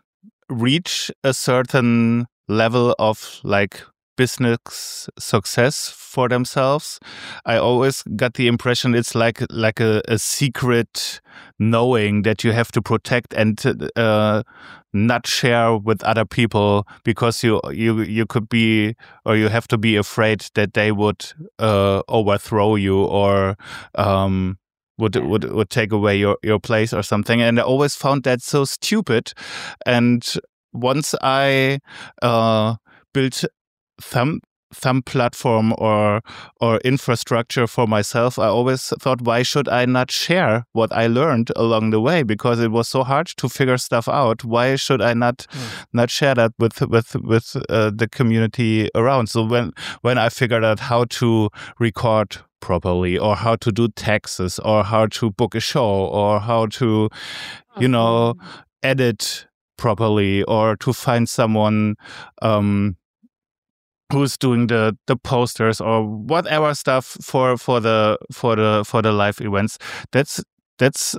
reach a certain level of like business success for themselves, I always got the impression it's like like a, a secret knowing that you have to protect and uh, not share with other people because you you you could be or you have to be afraid that they would uh, overthrow you or um, would Yeah. would would take away your your place or something. And I always found that so stupid. And once I uh, built some some platform or or infrastructure for myself, I always thought, why should I not share what I learned along the way? Because it was so hard to figure stuff out. Why should I not Mm. not share that with with with uh, the community around? So when when I figured out how to record properly or how to do taxes or how to book a show or how to, you know, Mhm. edit properly or to find someone um, who's doing the the posters or whatever stuff for for the for the for the live events. That's that's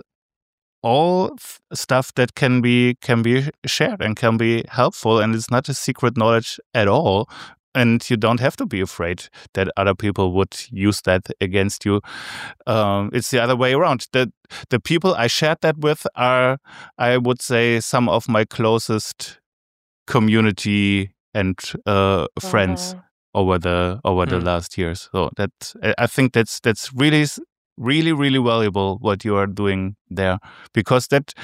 all f- stuff that can be can be shared and can be helpful, and it's not a secret knowledge at all. And you don't have to be afraid that other people would use that against you. Um, it's the other way around. The the people I shared that with are, I would say, some of my closest community and uh, friends Mhm. over the over the Mm. last years. So that I I think that's that's really s- really really valuable what you are doing there, because that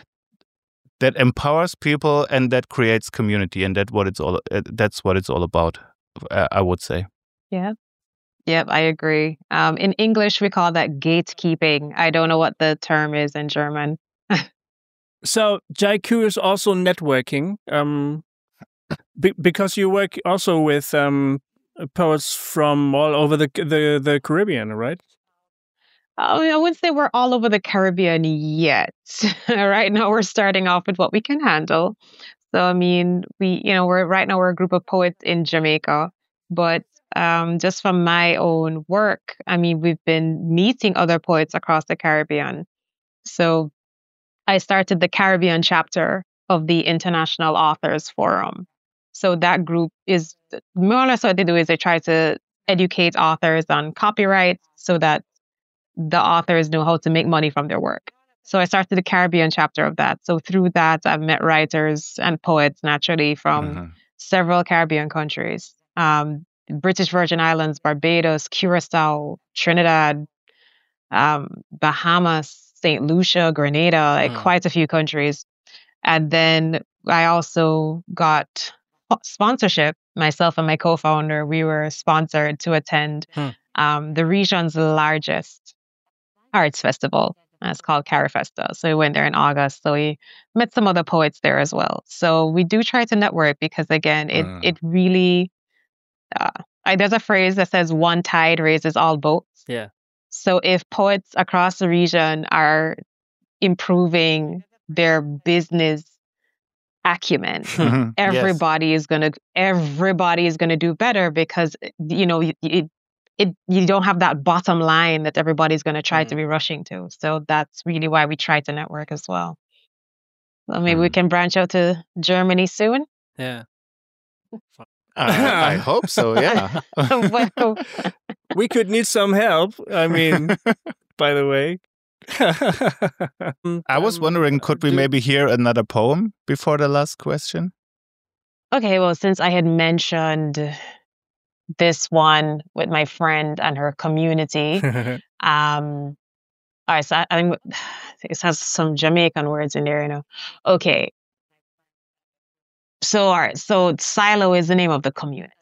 that empowers people and that creates community, and that what it's all uh, that's what it's all about. uh, I would say. Yeah. Yep, I agree. Um, in English, we call that gatekeeping. I don't know what the term is in German. So Jaiku is also networking, um, be- because you work also with um, poets from all over the the, the Caribbean, right? Oh, I wouldn't say we're all over the Caribbean yet. Right now, we're starting off with what we can handle. So, I mean, we, you know, we're right now we're a group of poets in Jamaica, but um, just from my own work, I mean, we've been meeting other poets across the Caribbean. So I started the Caribbean chapter of the International Authors Forum. So that group is more or less what they do is they try to educate authors on copyright so that the authors know how to make money from their work. So I started the Caribbean chapter of that. So through that, I've met writers and poets naturally from Mhm. several Caribbean countries. Um, British Virgin Islands, Barbados, Curacao, Trinidad, um, Bahamas, Saint Lucia, Grenada, like Mm. quite a few countries. And then I also got sponsorship. Myself and my co-founder, we were sponsored to attend Hmm. um, the region's largest arts festival. And it's called Carifesta. So we went there in August. So we met some other poets there as well. So we do try to network because again, it Mm. it really uh, I, there's a phrase that says one tide raises all boats. Yeah. So if poets across the region are improving their business acumen, Mhm. Yes. everybody is gonna everybody is gonna do better because you know it, it, it you don't have that bottom line that everybody's gonna try to Mm. be rushing to. So that's really why we try to network as well. So maybe we Mm. can branch out to Germany soon. Yeah. I, I hope so. Yeah. Well, We could need some help. I mean, by the way. I was Um, wondering, could we do- maybe hear another poem before the last question? okay, well, since I had mentioned this one with my friend and her community, um, all right, so I, I think it has some Jamaican words in there, you know. Okay, so all right, so Silo is the name of the community,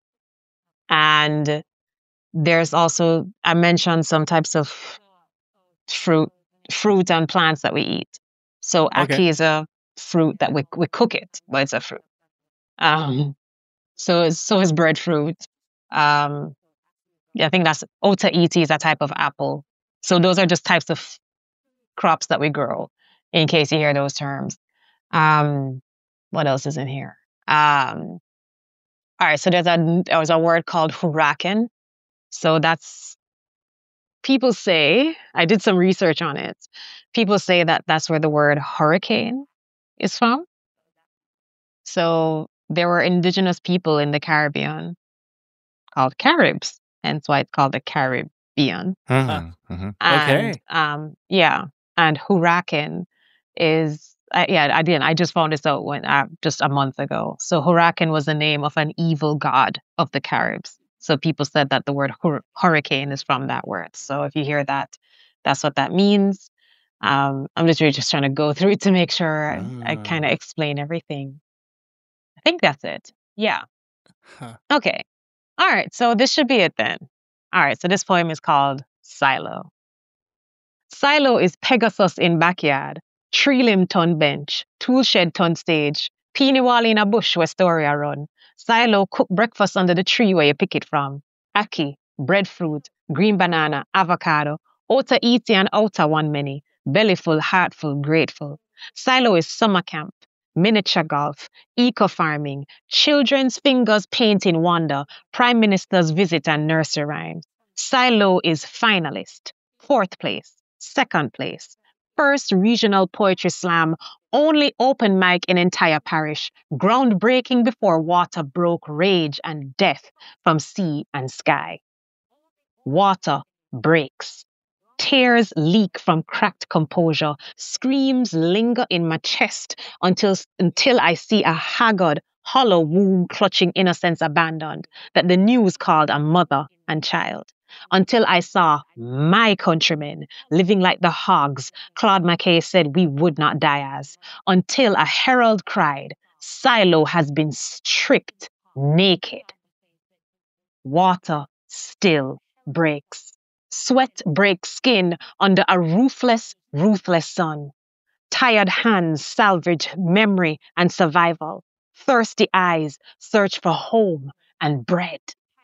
and there's also I mentioned some types of fruit, fruit and plants that we eat. So Okay. ackee is a fruit that we we cook it, but it's a fruit. Um, so is so is breadfruit. Um, yeah, I think that's Otaiti is a type of apple. So those are just types of crops that we grow. In case you hear those terms. Um, what else is in here? Um, all right, so there's a there's a word called huracan. So that's people say I did some research on it. People say that that's where the word hurricane is from. So there were indigenous people in the Caribbean called Caribs, hence why it's called the Caribbean. Mhm. Mhm. And Okay. um, yeah, and huracan is uh, yeah, I didn't. I just found this out when uh, just a month ago. So huracan was the name of an evil god of the Caribs. So people said that the word hur- hurricane is from that word. So if you hear that, that's what that means. Um, I'm just really just trying to go through it to make sure I, I Mm. kind of explain everything. I think that's it. Yeah. Huh. Okay. All right. So this should be it then. All right. So this poem is called Silo. Silo is Pegasus in backyard, tree limb ton bench, tool shed ton stage, peony wall in a bush where story a run. Silo cook breakfast under the tree where you pick it from. Ackee, breadfruit, green banana, avocado, outer eaty and outer one many, bellyful, heartful, grateful. Silo is summer camp, miniature golf, eco farming, children's fingers painting wonder, prime minister's visit and nursery rhymes. Silo is finalist, fourth place, second place, first regional poetry slam, only open mic in entire parish, groundbreaking before water broke rage and death from sea and sky. Water breaks. Tears leak from cracked composure. Screams linger in my chest until, until I see a haggard, hollow womb clutching innocence abandoned that the news called a mother and child. Until I saw my countrymen living like the hogs Claude McKay said we would not die as. Until a herald cried, Silo has been stripped naked. Water still breaks. Sweat breaks skin under a roofless, ruthless sun. Tired hands salvage memory and survival. Thirsty eyes search for home and bread.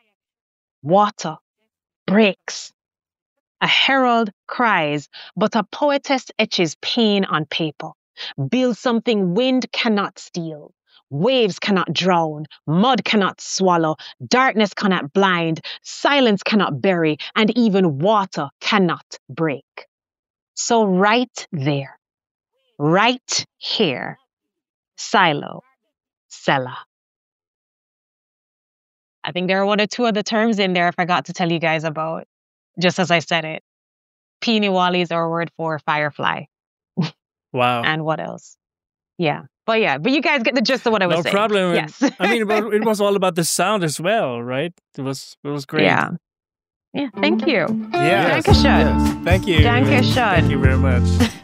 Water breaks. A herald cries, but a poetess etches pain on paper. Build something wind cannot steal. Waves cannot drown, mud cannot swallow, darkness cannot blind, silence cannot bury, and even water cannot break. So right there, right here, Silo, Selah. I think there are one or two other terms in there I forgot to tell you guys about, just as I said it. Peony Wally is our word for firefly. Wow. And what else? Yeah. But yeah, but you guys get the gist of what I was no saying. problem. Yes. I mean, it was, it was all about the sound as well, right? It was it was great. Yeah. Yeah, thank you. Yes. Dankeschön. Yes. Thank you. Dankeschön. Thank you very much.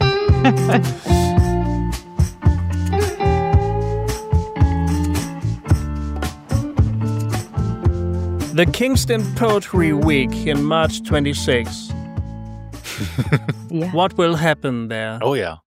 The Kingston Poetry Week in March twenty-sixth. Yeah. What will happen there? Oh, yeah.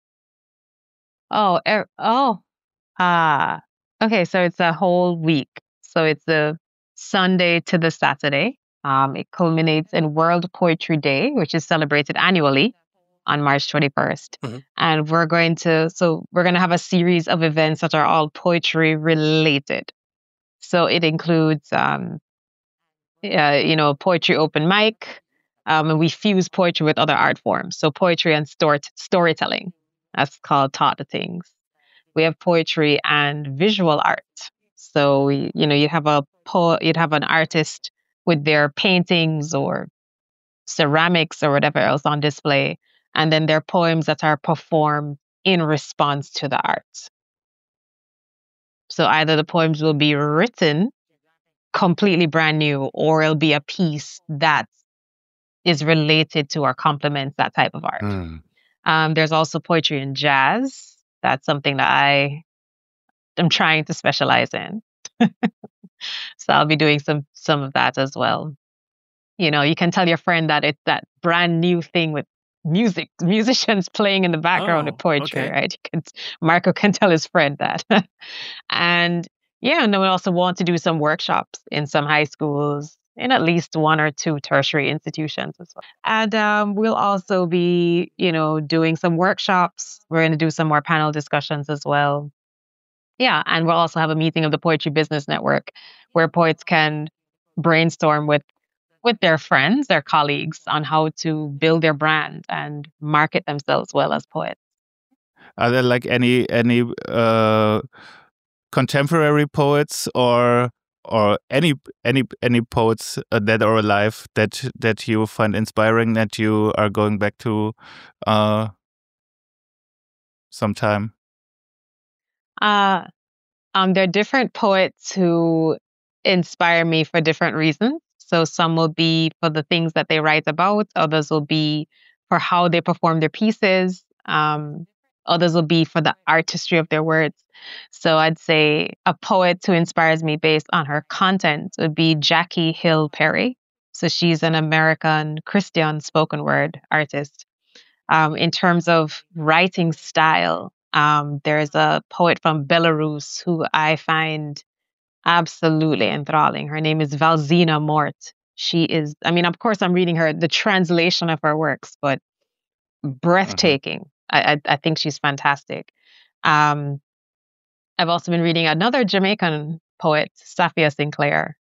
Oh, er, oh. Ah. Okay, so it's a whole week. So it's the Sunday to the Saturday. Um, it culminates in World Poetry Day, which is celebrated annually on March twenty-first. Mhm. And we're going to, so we're going to have a series of events that are all poetry related. So it includes, um, uh, you know, poetry open mic, um, and we fuse poetry with other art forms. So poetry and story storytelling, that's called Taught the Things. We have poetry and visual art. So we, you know, you'd have a po- you'd have an artist with their paintings or ceramics or whatever else on display, and then their poems that are performed in response to the art. So either the poems will be written completely brand new, or it'll be a piece that is related to or complements that type of art. Mm. Um, there's also poetry and jazz. That's something that I am trying to specialize in. So I'll be doing some some of that as well. You know, you can tell your friend that it's that brand new thing with music, musicians playing in the background Oh, with poetry, okay. right? You can, Marco can tell his friend that. And yeah, and then we also want to do some workshops in some high schools, in at least one or two tertiary institutions as well. And um, we'll also be, you know, doing some workshops. We're going to do some more panel discussions as well. Yeah, and we'll also have a meeting of the Poetry Business Network where poets can brainstorm with with their friends, their colleagues, on how to build their brand and market themselves well as poets. Are there like any any uh, contemporary poets or or any any any poets uh, that are alive that that you find inspiring, that you are going back to uh, sometime? Uh, um, there are different poets who inspire me for different reasons. So some will be for the things that they write about. Others will be for how they perform their pieces. Um, others will be for the artistry of their words. So I'd say a poet who inspires me based on her content would be Jackie Hill Perry. So she's an American Christian spoken word artist. Um, in terms of writing style, um, there's a poet from Belarus who I find absolutely enthralling. Her name is Valzina Mort. She is, I mean, of course, I'm reading her, the translation of her works, but breathtaking. I, I, I think she's fantastic. Um, I've also been reading another Jamaican poet, Safia Sinclair.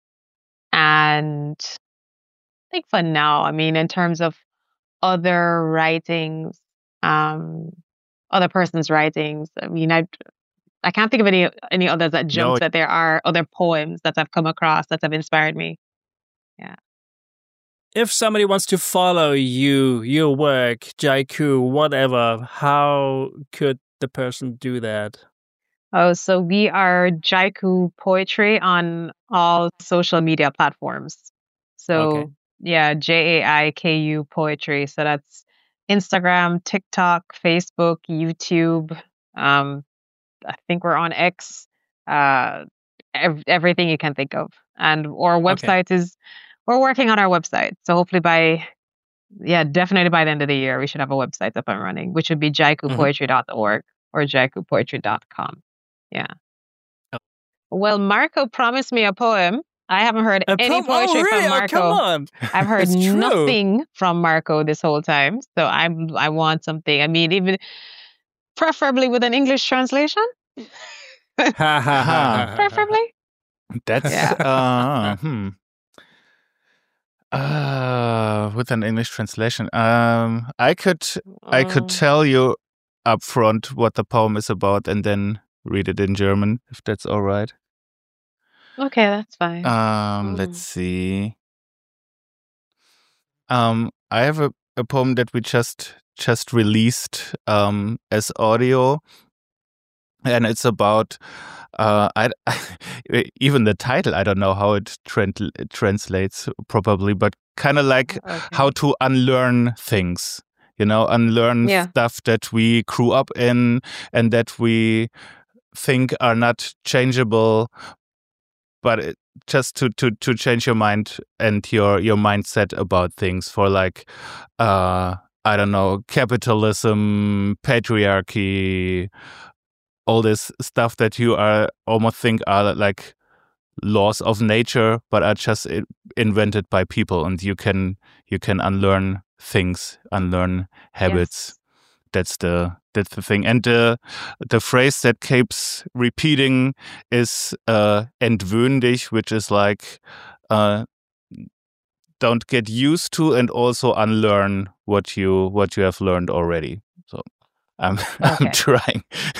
And I think for now, I mean, in terms of other writings, um, other person's writings, I mean, I I can't think of any any others that jump No. that there are other poems that I've come across that have inspired me. Yeah. If somebody wants to follow you, your work, Jaiku, whatever, how could the person do that? Oh, so we are Jaiku Poetry on all social media platforms. So Okay. yeah, J A I K U Poetry. So that's Instagram, TikTok, Facebook, YouTube. Um, I think we're on X. Uh, ev- everything you can think of, and our website is. We're working on our website, so hopefully by, yeah, definitely by the end of the year, we should have a website up and running, which would be jaiku poetry dot org or jaiku poetry dot com. Yeah. Oh. Well, Marco promised me a poem. I haven't heard A any prom- poetry oh, really? from Oh, Marco. come on. I've heard It's true. nothing from Marco this whole time, so I'm I want something. I mean, even preferably with an English translation. Preferably. That's Yeah. uh, hmm. Uh, with an English translation. Um, I could I could Um, tell you up front what the poem is about and then read it in German, if that's all right. okay, that's fine. Um, let's Mm. see. Um, I have a, a poem that we just just released um as audio, and it's about uh I even the title, I don't know how it trans- translates properly, but kind of like Okay. how to unlearn things, you know, unlearn Yeah. stuff that we grew up in and that we think are not changeable, but it, just to, to to change your mind and your your mindset about things for like uh I don't know, capitalism, patriarchy, all this stuff that you are almost think are like laws of nature, but are just i- invented by people, and you can you can unlearn things, unlearn habits. Yes. That's the that's the thing, and the the phrase that keeps repeating is uh, "entwöhn dich," which is like uh, don't get used to and also unlearn what you what you have learned already. So I'm I'm Okay. trying.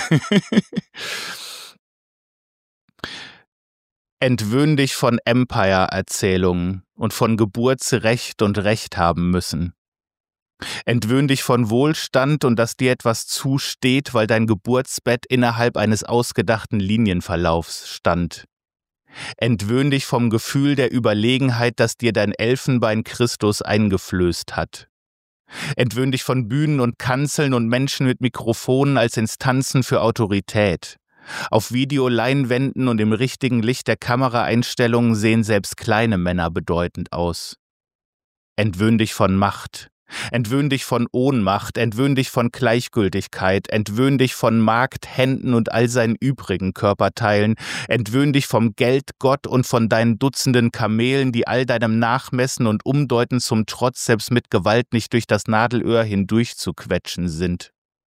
Entwöhn dich von Empire-Erzählungen und von Geburtsrecht und Recht haben müssen. Entwöhn dich von Wohlstand und dass dir etwas zusteht, weil dein Geburtsbett innerhalb eines ausgedachten Linienverlaufs stand. Entwöhn dich vom Gefühl der Überlegenheit, das dir dein Elfenbein Christus eingeflößt hat. Entwöhn dich von Bühnen und Kanzeln und Menschen mit Mikrofonen als Instanzen für Autorität. Auf Videoleinwänden und im richtigen Licht der Kameraeinstellungen sehen selbst kleine Männer bedeutend aus. Entwöhn dich von Macht. Entwöhn dich von Ohnmacht, entwöhn dich von Gleichgültigkeit, entwöhn dich von Magd, Händen und all seinen übrigen Körperteilen, entwöhn dich vom Geldgott und von deinen Dutzenden Kamelen, die all deinem Nachmessen und Umdeuten zum Trotz selbst mit Gewalt nicht durch das Nadelöhr hindurch zu quetschen sind.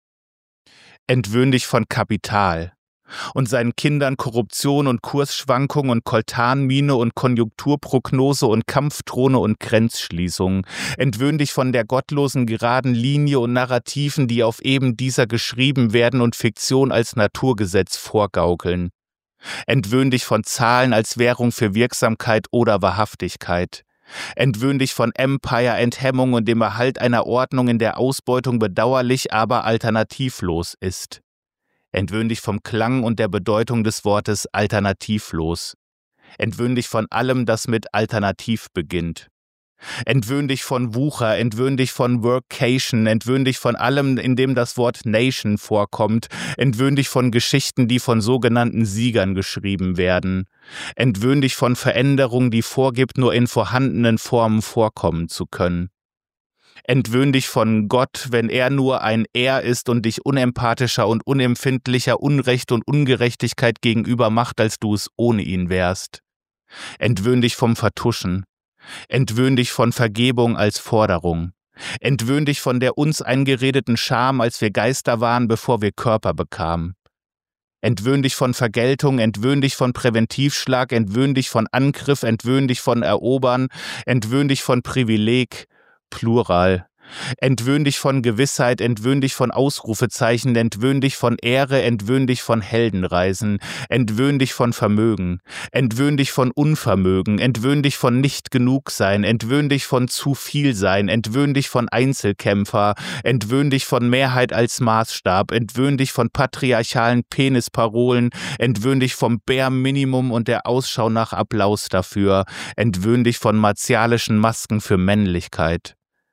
Entwöhn dich von Kapital und seinen Kindern Korruption und Kursschwankung und Koltanmine und Konjunkturprognose und Kampfdrohne und Grenzschließung. Entwöhn dich von der gottlosen geraden Linie und Narrativen, die auf eben dieser geschrieben werden und Fiktion als Naturgesetz vorgaukeln. Entwöhn dich von Zahlen als Währung für Wirksamkeit oder Wahrhaftigkeit. Entwöhn dich von Empire-Enthemmung und dem Erhalt einer Ordnung, in der Ausbeutung bedauerlich, aber alternativlos ist. Entwöhn dich vom Klang und der Bedeutung des Wortes alternativlos. Entwöhn dich von allem, das mit alternativ beginnt. Entwöhn dich von Wucher, entwöhn dich von Workation, entwöhn dich von allem, in dem das Wort Nation vorkommt, entwöhn dich von Geschichten, die von sogenannten Siegern geschrieben werden. Entwöhn dich von Veränderung, die vorgibt, nur in vorhandenen Formen vorkommen zu können. Entwöhn dich von Gott, wenn er nur ein Er ist und dich unempathischer und unempfindlicher Unrecht und Ungerechtigkeit gegenüber macht, als du es ohne ihn wärst. Entwöhn dich vom Vertuschen. Entwöhn dich von Vergebung als Forderung. Entwöhn dich von der uns eingeredeten Scham, als wir Geister waren, bevor wir Körper bekamen. Entwöhn dich von Vergeltung, entwöhn dich von Präventivschlag, entwöhn dich von Angriff, entwöhn dich von Erobern, entwöhn dich von Privileg, Plural. Entwöhn dich von Gewissheit, entwöhn dich von Ausrufezeichen, entwöhn dich von Ehre, entwöhn dich von Heldenreisen, entwöhn dich von Vermögen, entwöhn dich von Unvermögen, entwöhn dich von Nicht-Genug-Sein, entwöhn dich von Zu-Viel-Sein, entwöhn dich von Einzelkämpfer, entwöhn dich von Mehrheit als Maßstab, entwöhn dich von patriarchalen Penisparolen, entwöhn dich vom Bare-Minimum und der Ausschau nach Applaus dafür, entwöhn dich von martialischen Masken für Männlichkeit.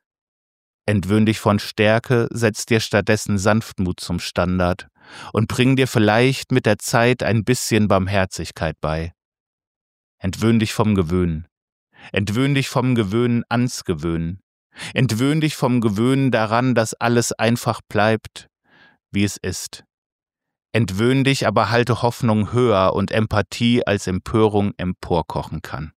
Entwöhn dich von Stärke, setz dir stattdessen Sanftmut zum Standard und bring dir vielleicht mit der Zeit ein bisschen Barmherzigkeit bei. Entwöhn dich vom Gewöhnen. Entwöhn dich vom Gewöhnen ans Gewöhnen. Entwöhn dich vom Gewöhnen daran, dass alles einfach bleibt, wie es ist. Entwöhn dich, aber halte Hoffnung höher und Empathie als Empörung emporkochen kann.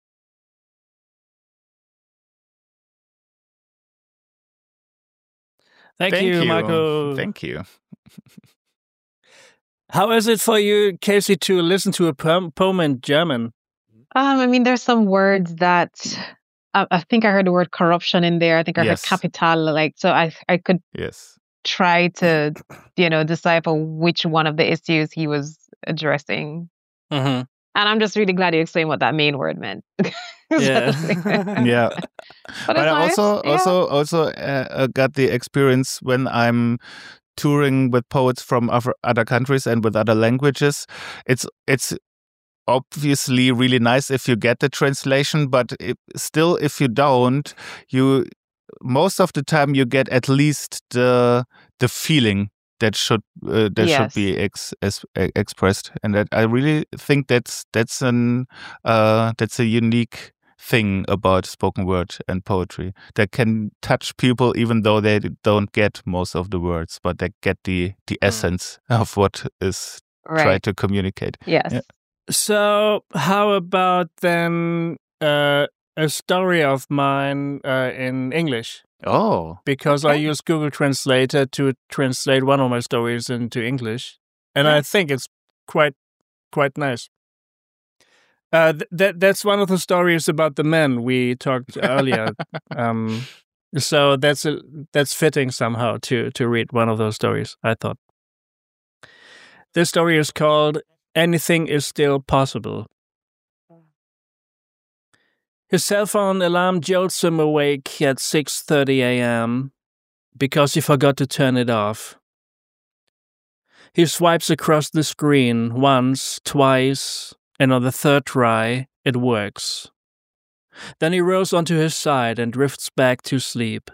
Thank, Thank you, you. Michael. Thank you. How is it for you, Casey, to listen to a poem, poem in German? Um, I mean, there's some words that I, I think I heard the word corruption in there. I think I Yes. heard capital. Like, so I I could Yes. try to, you know, decipher which one of the issues he was addressing. Mm-hmm. And I'm just really glad you explained what that main word meant. Yeah. Yeah. But, But it's I nice. also Yeah. also also uh, uh, got the experience when I'm touring with poets from other, other countries and with other languages. It's it's obviously really nice if you get the translation, but it, still, if you don't, you most of the time you get at least the the feeling that should uh, that should Yes. be ex, ex, expressed, and that I really think that's that's an uh, that's a unique thing about spoken word and poetry that can touch people even though they don't get most of the words, but they get the the essence of what is tried Right. to communicate. Yes. Yeah. So, how about then uh, a story of mine uh, in English? Oh, Because I Okay. use Google Translator to translate one of my stories into English, and I Nice. think it's quite quite nice. Uh, th- that that's one of the stories about the men we talked earlier. um, so that's a, that's fitting somehow to to read one of those stories, I thought. This story is called "Anything is Still Possible." His cell phone alarm jolts him awake at six thirty a.m. because he forgot to turn it off. He swipes across the screen once, twice, and on the third try, it works. Then he rolls onto his side and drifts back to sleep.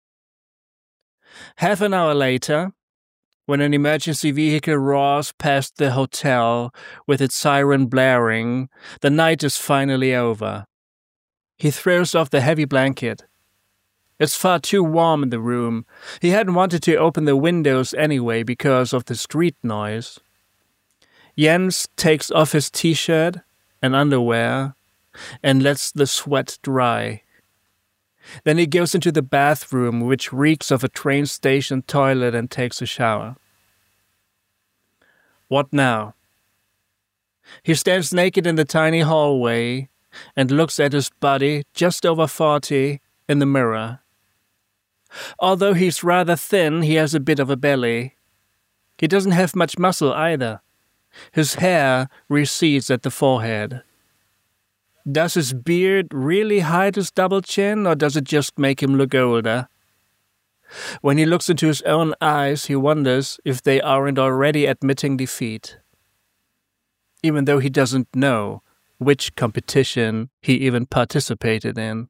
Half an hour later, when an emergency vehicle roars past the hotel with its siren blaring, the night is finally over. He throws off the heavy blanket. It's far too warm in the room. He hadn't wanted to open the windows anyway because of the street noise. Jens takes off his t-shirt and underwear and lets the sweat dry. Then he goes into the bathroom, which reeks of a train station toilet, and takes a shower. What now? He stands naked in the tiny hallway and looks at his body, just over forty, in the mirror. Although he's rather thin, he has a bit of a belly. He doesn't have much muscle either. His hair recedes at the forehead. Does his beard really hide his double chin, or does it just make him look older? When he looks into his own eyes, he wonders if they aren't already admitting defeat, even though he doesn't know which competition he even participated in.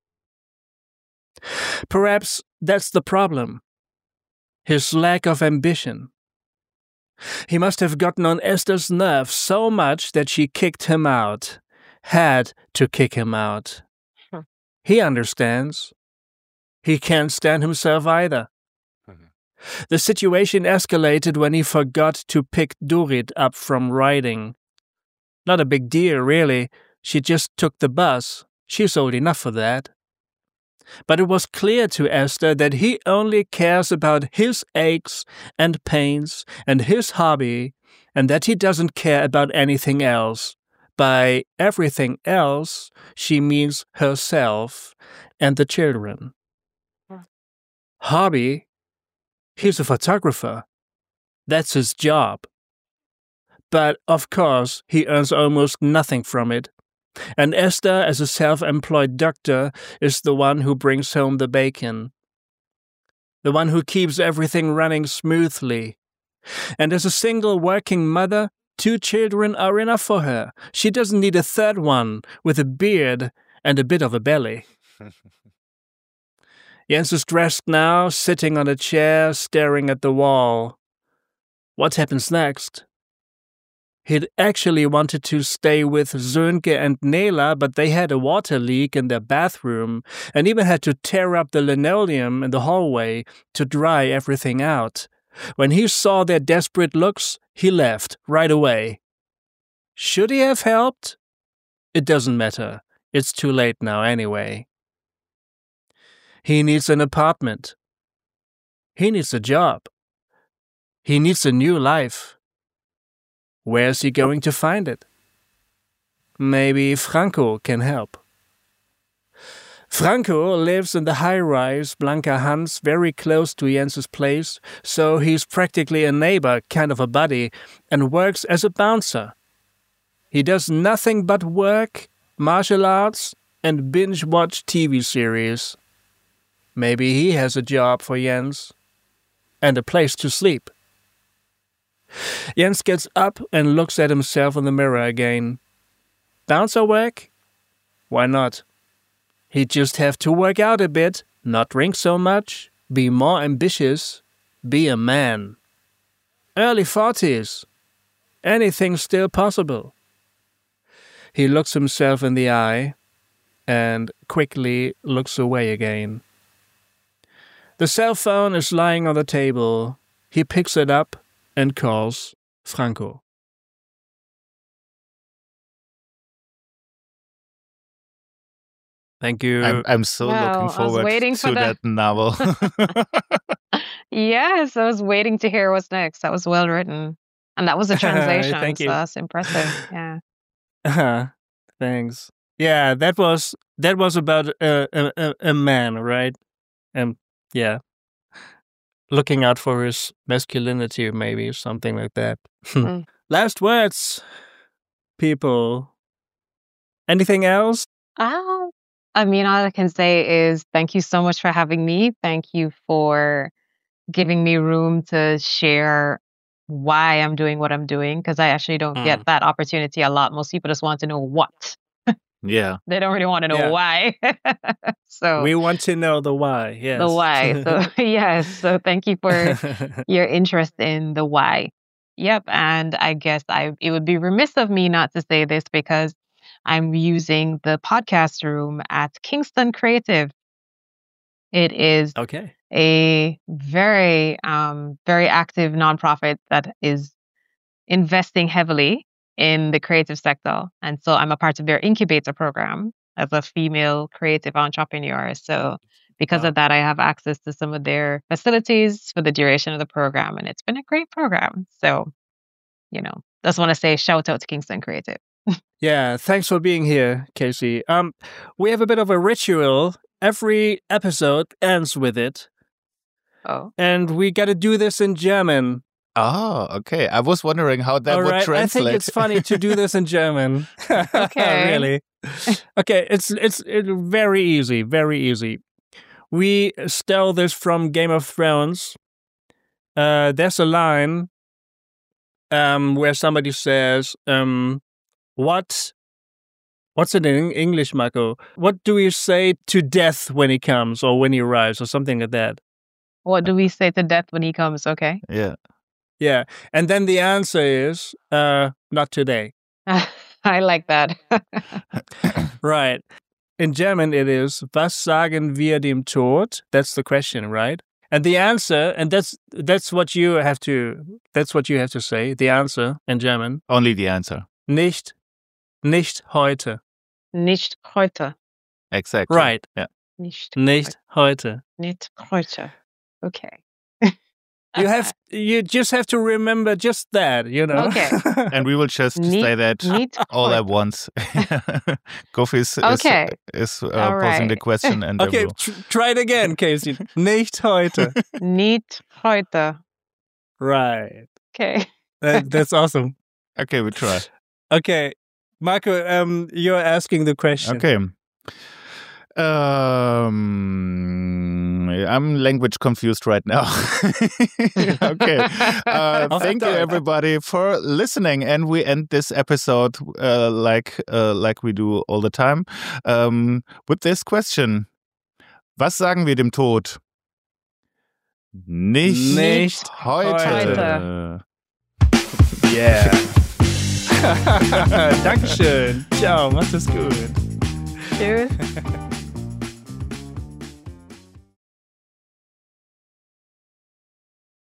Perhaps that's the problem. His lack of ambition. He must have gotten on Esther's nerves so much that she kicked him out. Had to kick him out. Hmm. He understands. He can't stand himself either. Mhm. The situation escalated when he forgot to pick Dorit up from riding. Not a big deal, really. She just took the bus. She's old enough for that. But it was clear to Esther that he only cares about his aches and pains and his hobby, and that he doesn't care about anything else. By everything else, she means herself and the children. Hmm. Hobby? He's a photographer. That's his job. But, of course, he earns almost nothing from it. And Esther, as a self-employed doctor, is the one who brings home the bacon. The one who keeps everything running smoothly. And as a single working mother, two children are enough for her. She doesn't need a third one with a beard and a bit of a belly. Jens is dressed now, sitting on a chair, staring at the wall. What happens next? He'd actually wanted to stay with Sönke and Nela, but they had a water leak in their bathroom and even had to tear up the linoleum in the hallway to dry everything out. When he saw their desperate looks, he left right away. Should he have helped? It doesn't matter. It's too late now anyway. He needs an apartment. He needs a job. He needs a new life. Where's he going to find it? Maybe Franco can help. Franco lives in the high-rise Blanca Hans very close to Jens's place, so he's practically a neighbor, kind of a buddy, and works as a bouncer. He does nothing but work, martial arts, and binge-watch T V series. Maybe he has a job for Jens. And a place to sleep. Jens gets up and looks at himself in the mirror again. Bouncer work? Why not? He'd just have to work out a bit, not drink so much, be more ambitious, be a man. Early forties. Anything's still possible. He looks himself in the eye and quickly looks away again. The cell phone is lying on the table. He picks it up and calls Franco. Thank you. I'm, I'm so Wow, I looking was forward waiting to for the- that novel. Yes, I was waiting to hear what's next. That was well written. And that was a translation. Thank you. So that's impressive. Yeah. Uh-huh. Thanks. Yeah, that was that was about a a, a, a man, right? Um, yeah, looking out for his masculinity, maybe something like that. Mm. Last words, people. Anything else? Um, I mean, all I can say is thank you so much for having me. Thank you for giving me room to share why I'm doing what I'm doing, because I actually don't Mm. get that opportunity a lot. Most people just want to know what. Yeah. They don't really want to know Yeah. why. So We want to know the why. Yes. the why. So yes. So thank you for your interest in the why. Yep. And I guess I it would be remiss of me not to say this because I'm using the podcast room at Kingston Creative. It is Okay. a very, um, very active nonprofit that is investing heavily in the creative sector. And so I'm a part of their incubator program as a female creative entrepreneur. So because Wow. of that, I have access to some of their facilities for the duration of the program. And it's been a great program. So, you know, just want to say shout out to Kingston Creative. Yeah, thanks for being here, Casey. Um, we have a bit of a ritual. Every episode ends with it, Oh, and we got to do this in German. Oh, okay. I was wondering how that All would right, I translate. think it's funny to do this in German. Okay. Really? Okay, it's it's it's very easy, very easy. We stole this from Game of Thrones. Uh, there's a line um, where somebody says, um, "What? What's it in English, Marco? What do we say to death when he comes, or when he arrives, or something like that?" what do we say to death when he comes? Okay. Yeah. Yeah, and then the answer is, uh, "Not today." I like that. Right. In German, it is, was sagen wir dem Tod? That's the question, right? And the answer, and that's that's what you have to, that's what you have to say. The answer in German, Only the answer. nicht, nicht heute. Nicht heute. Exactly. Right. Yeah. Nicht, Nicht heute. nicht heute. Okay. You have, you just have to remember just that, you know. Okay. And we will just Nicht- say that Nicht all at heute. once. Gofi is, Okay. is, is uh, All posing the right. question. And then Okay, we'll- tr- try it again, Casey. Nicht heute. Nicht heute. Right. Okay. That, that's awesome. okay, we try. Okay, Marco, um, you're asking the question. Okay. Um, I'm language confused right now. okay. Uh, Auf thank you, Deutsch. everybody, for listening. And we end this episode uh, like uh, like we do all the time um, with this question: Was sagen wir dem Tod? Nicht, Nicht heute. heute. Yeah. Dankeschön. Ciao, macht es gut. Tschüss.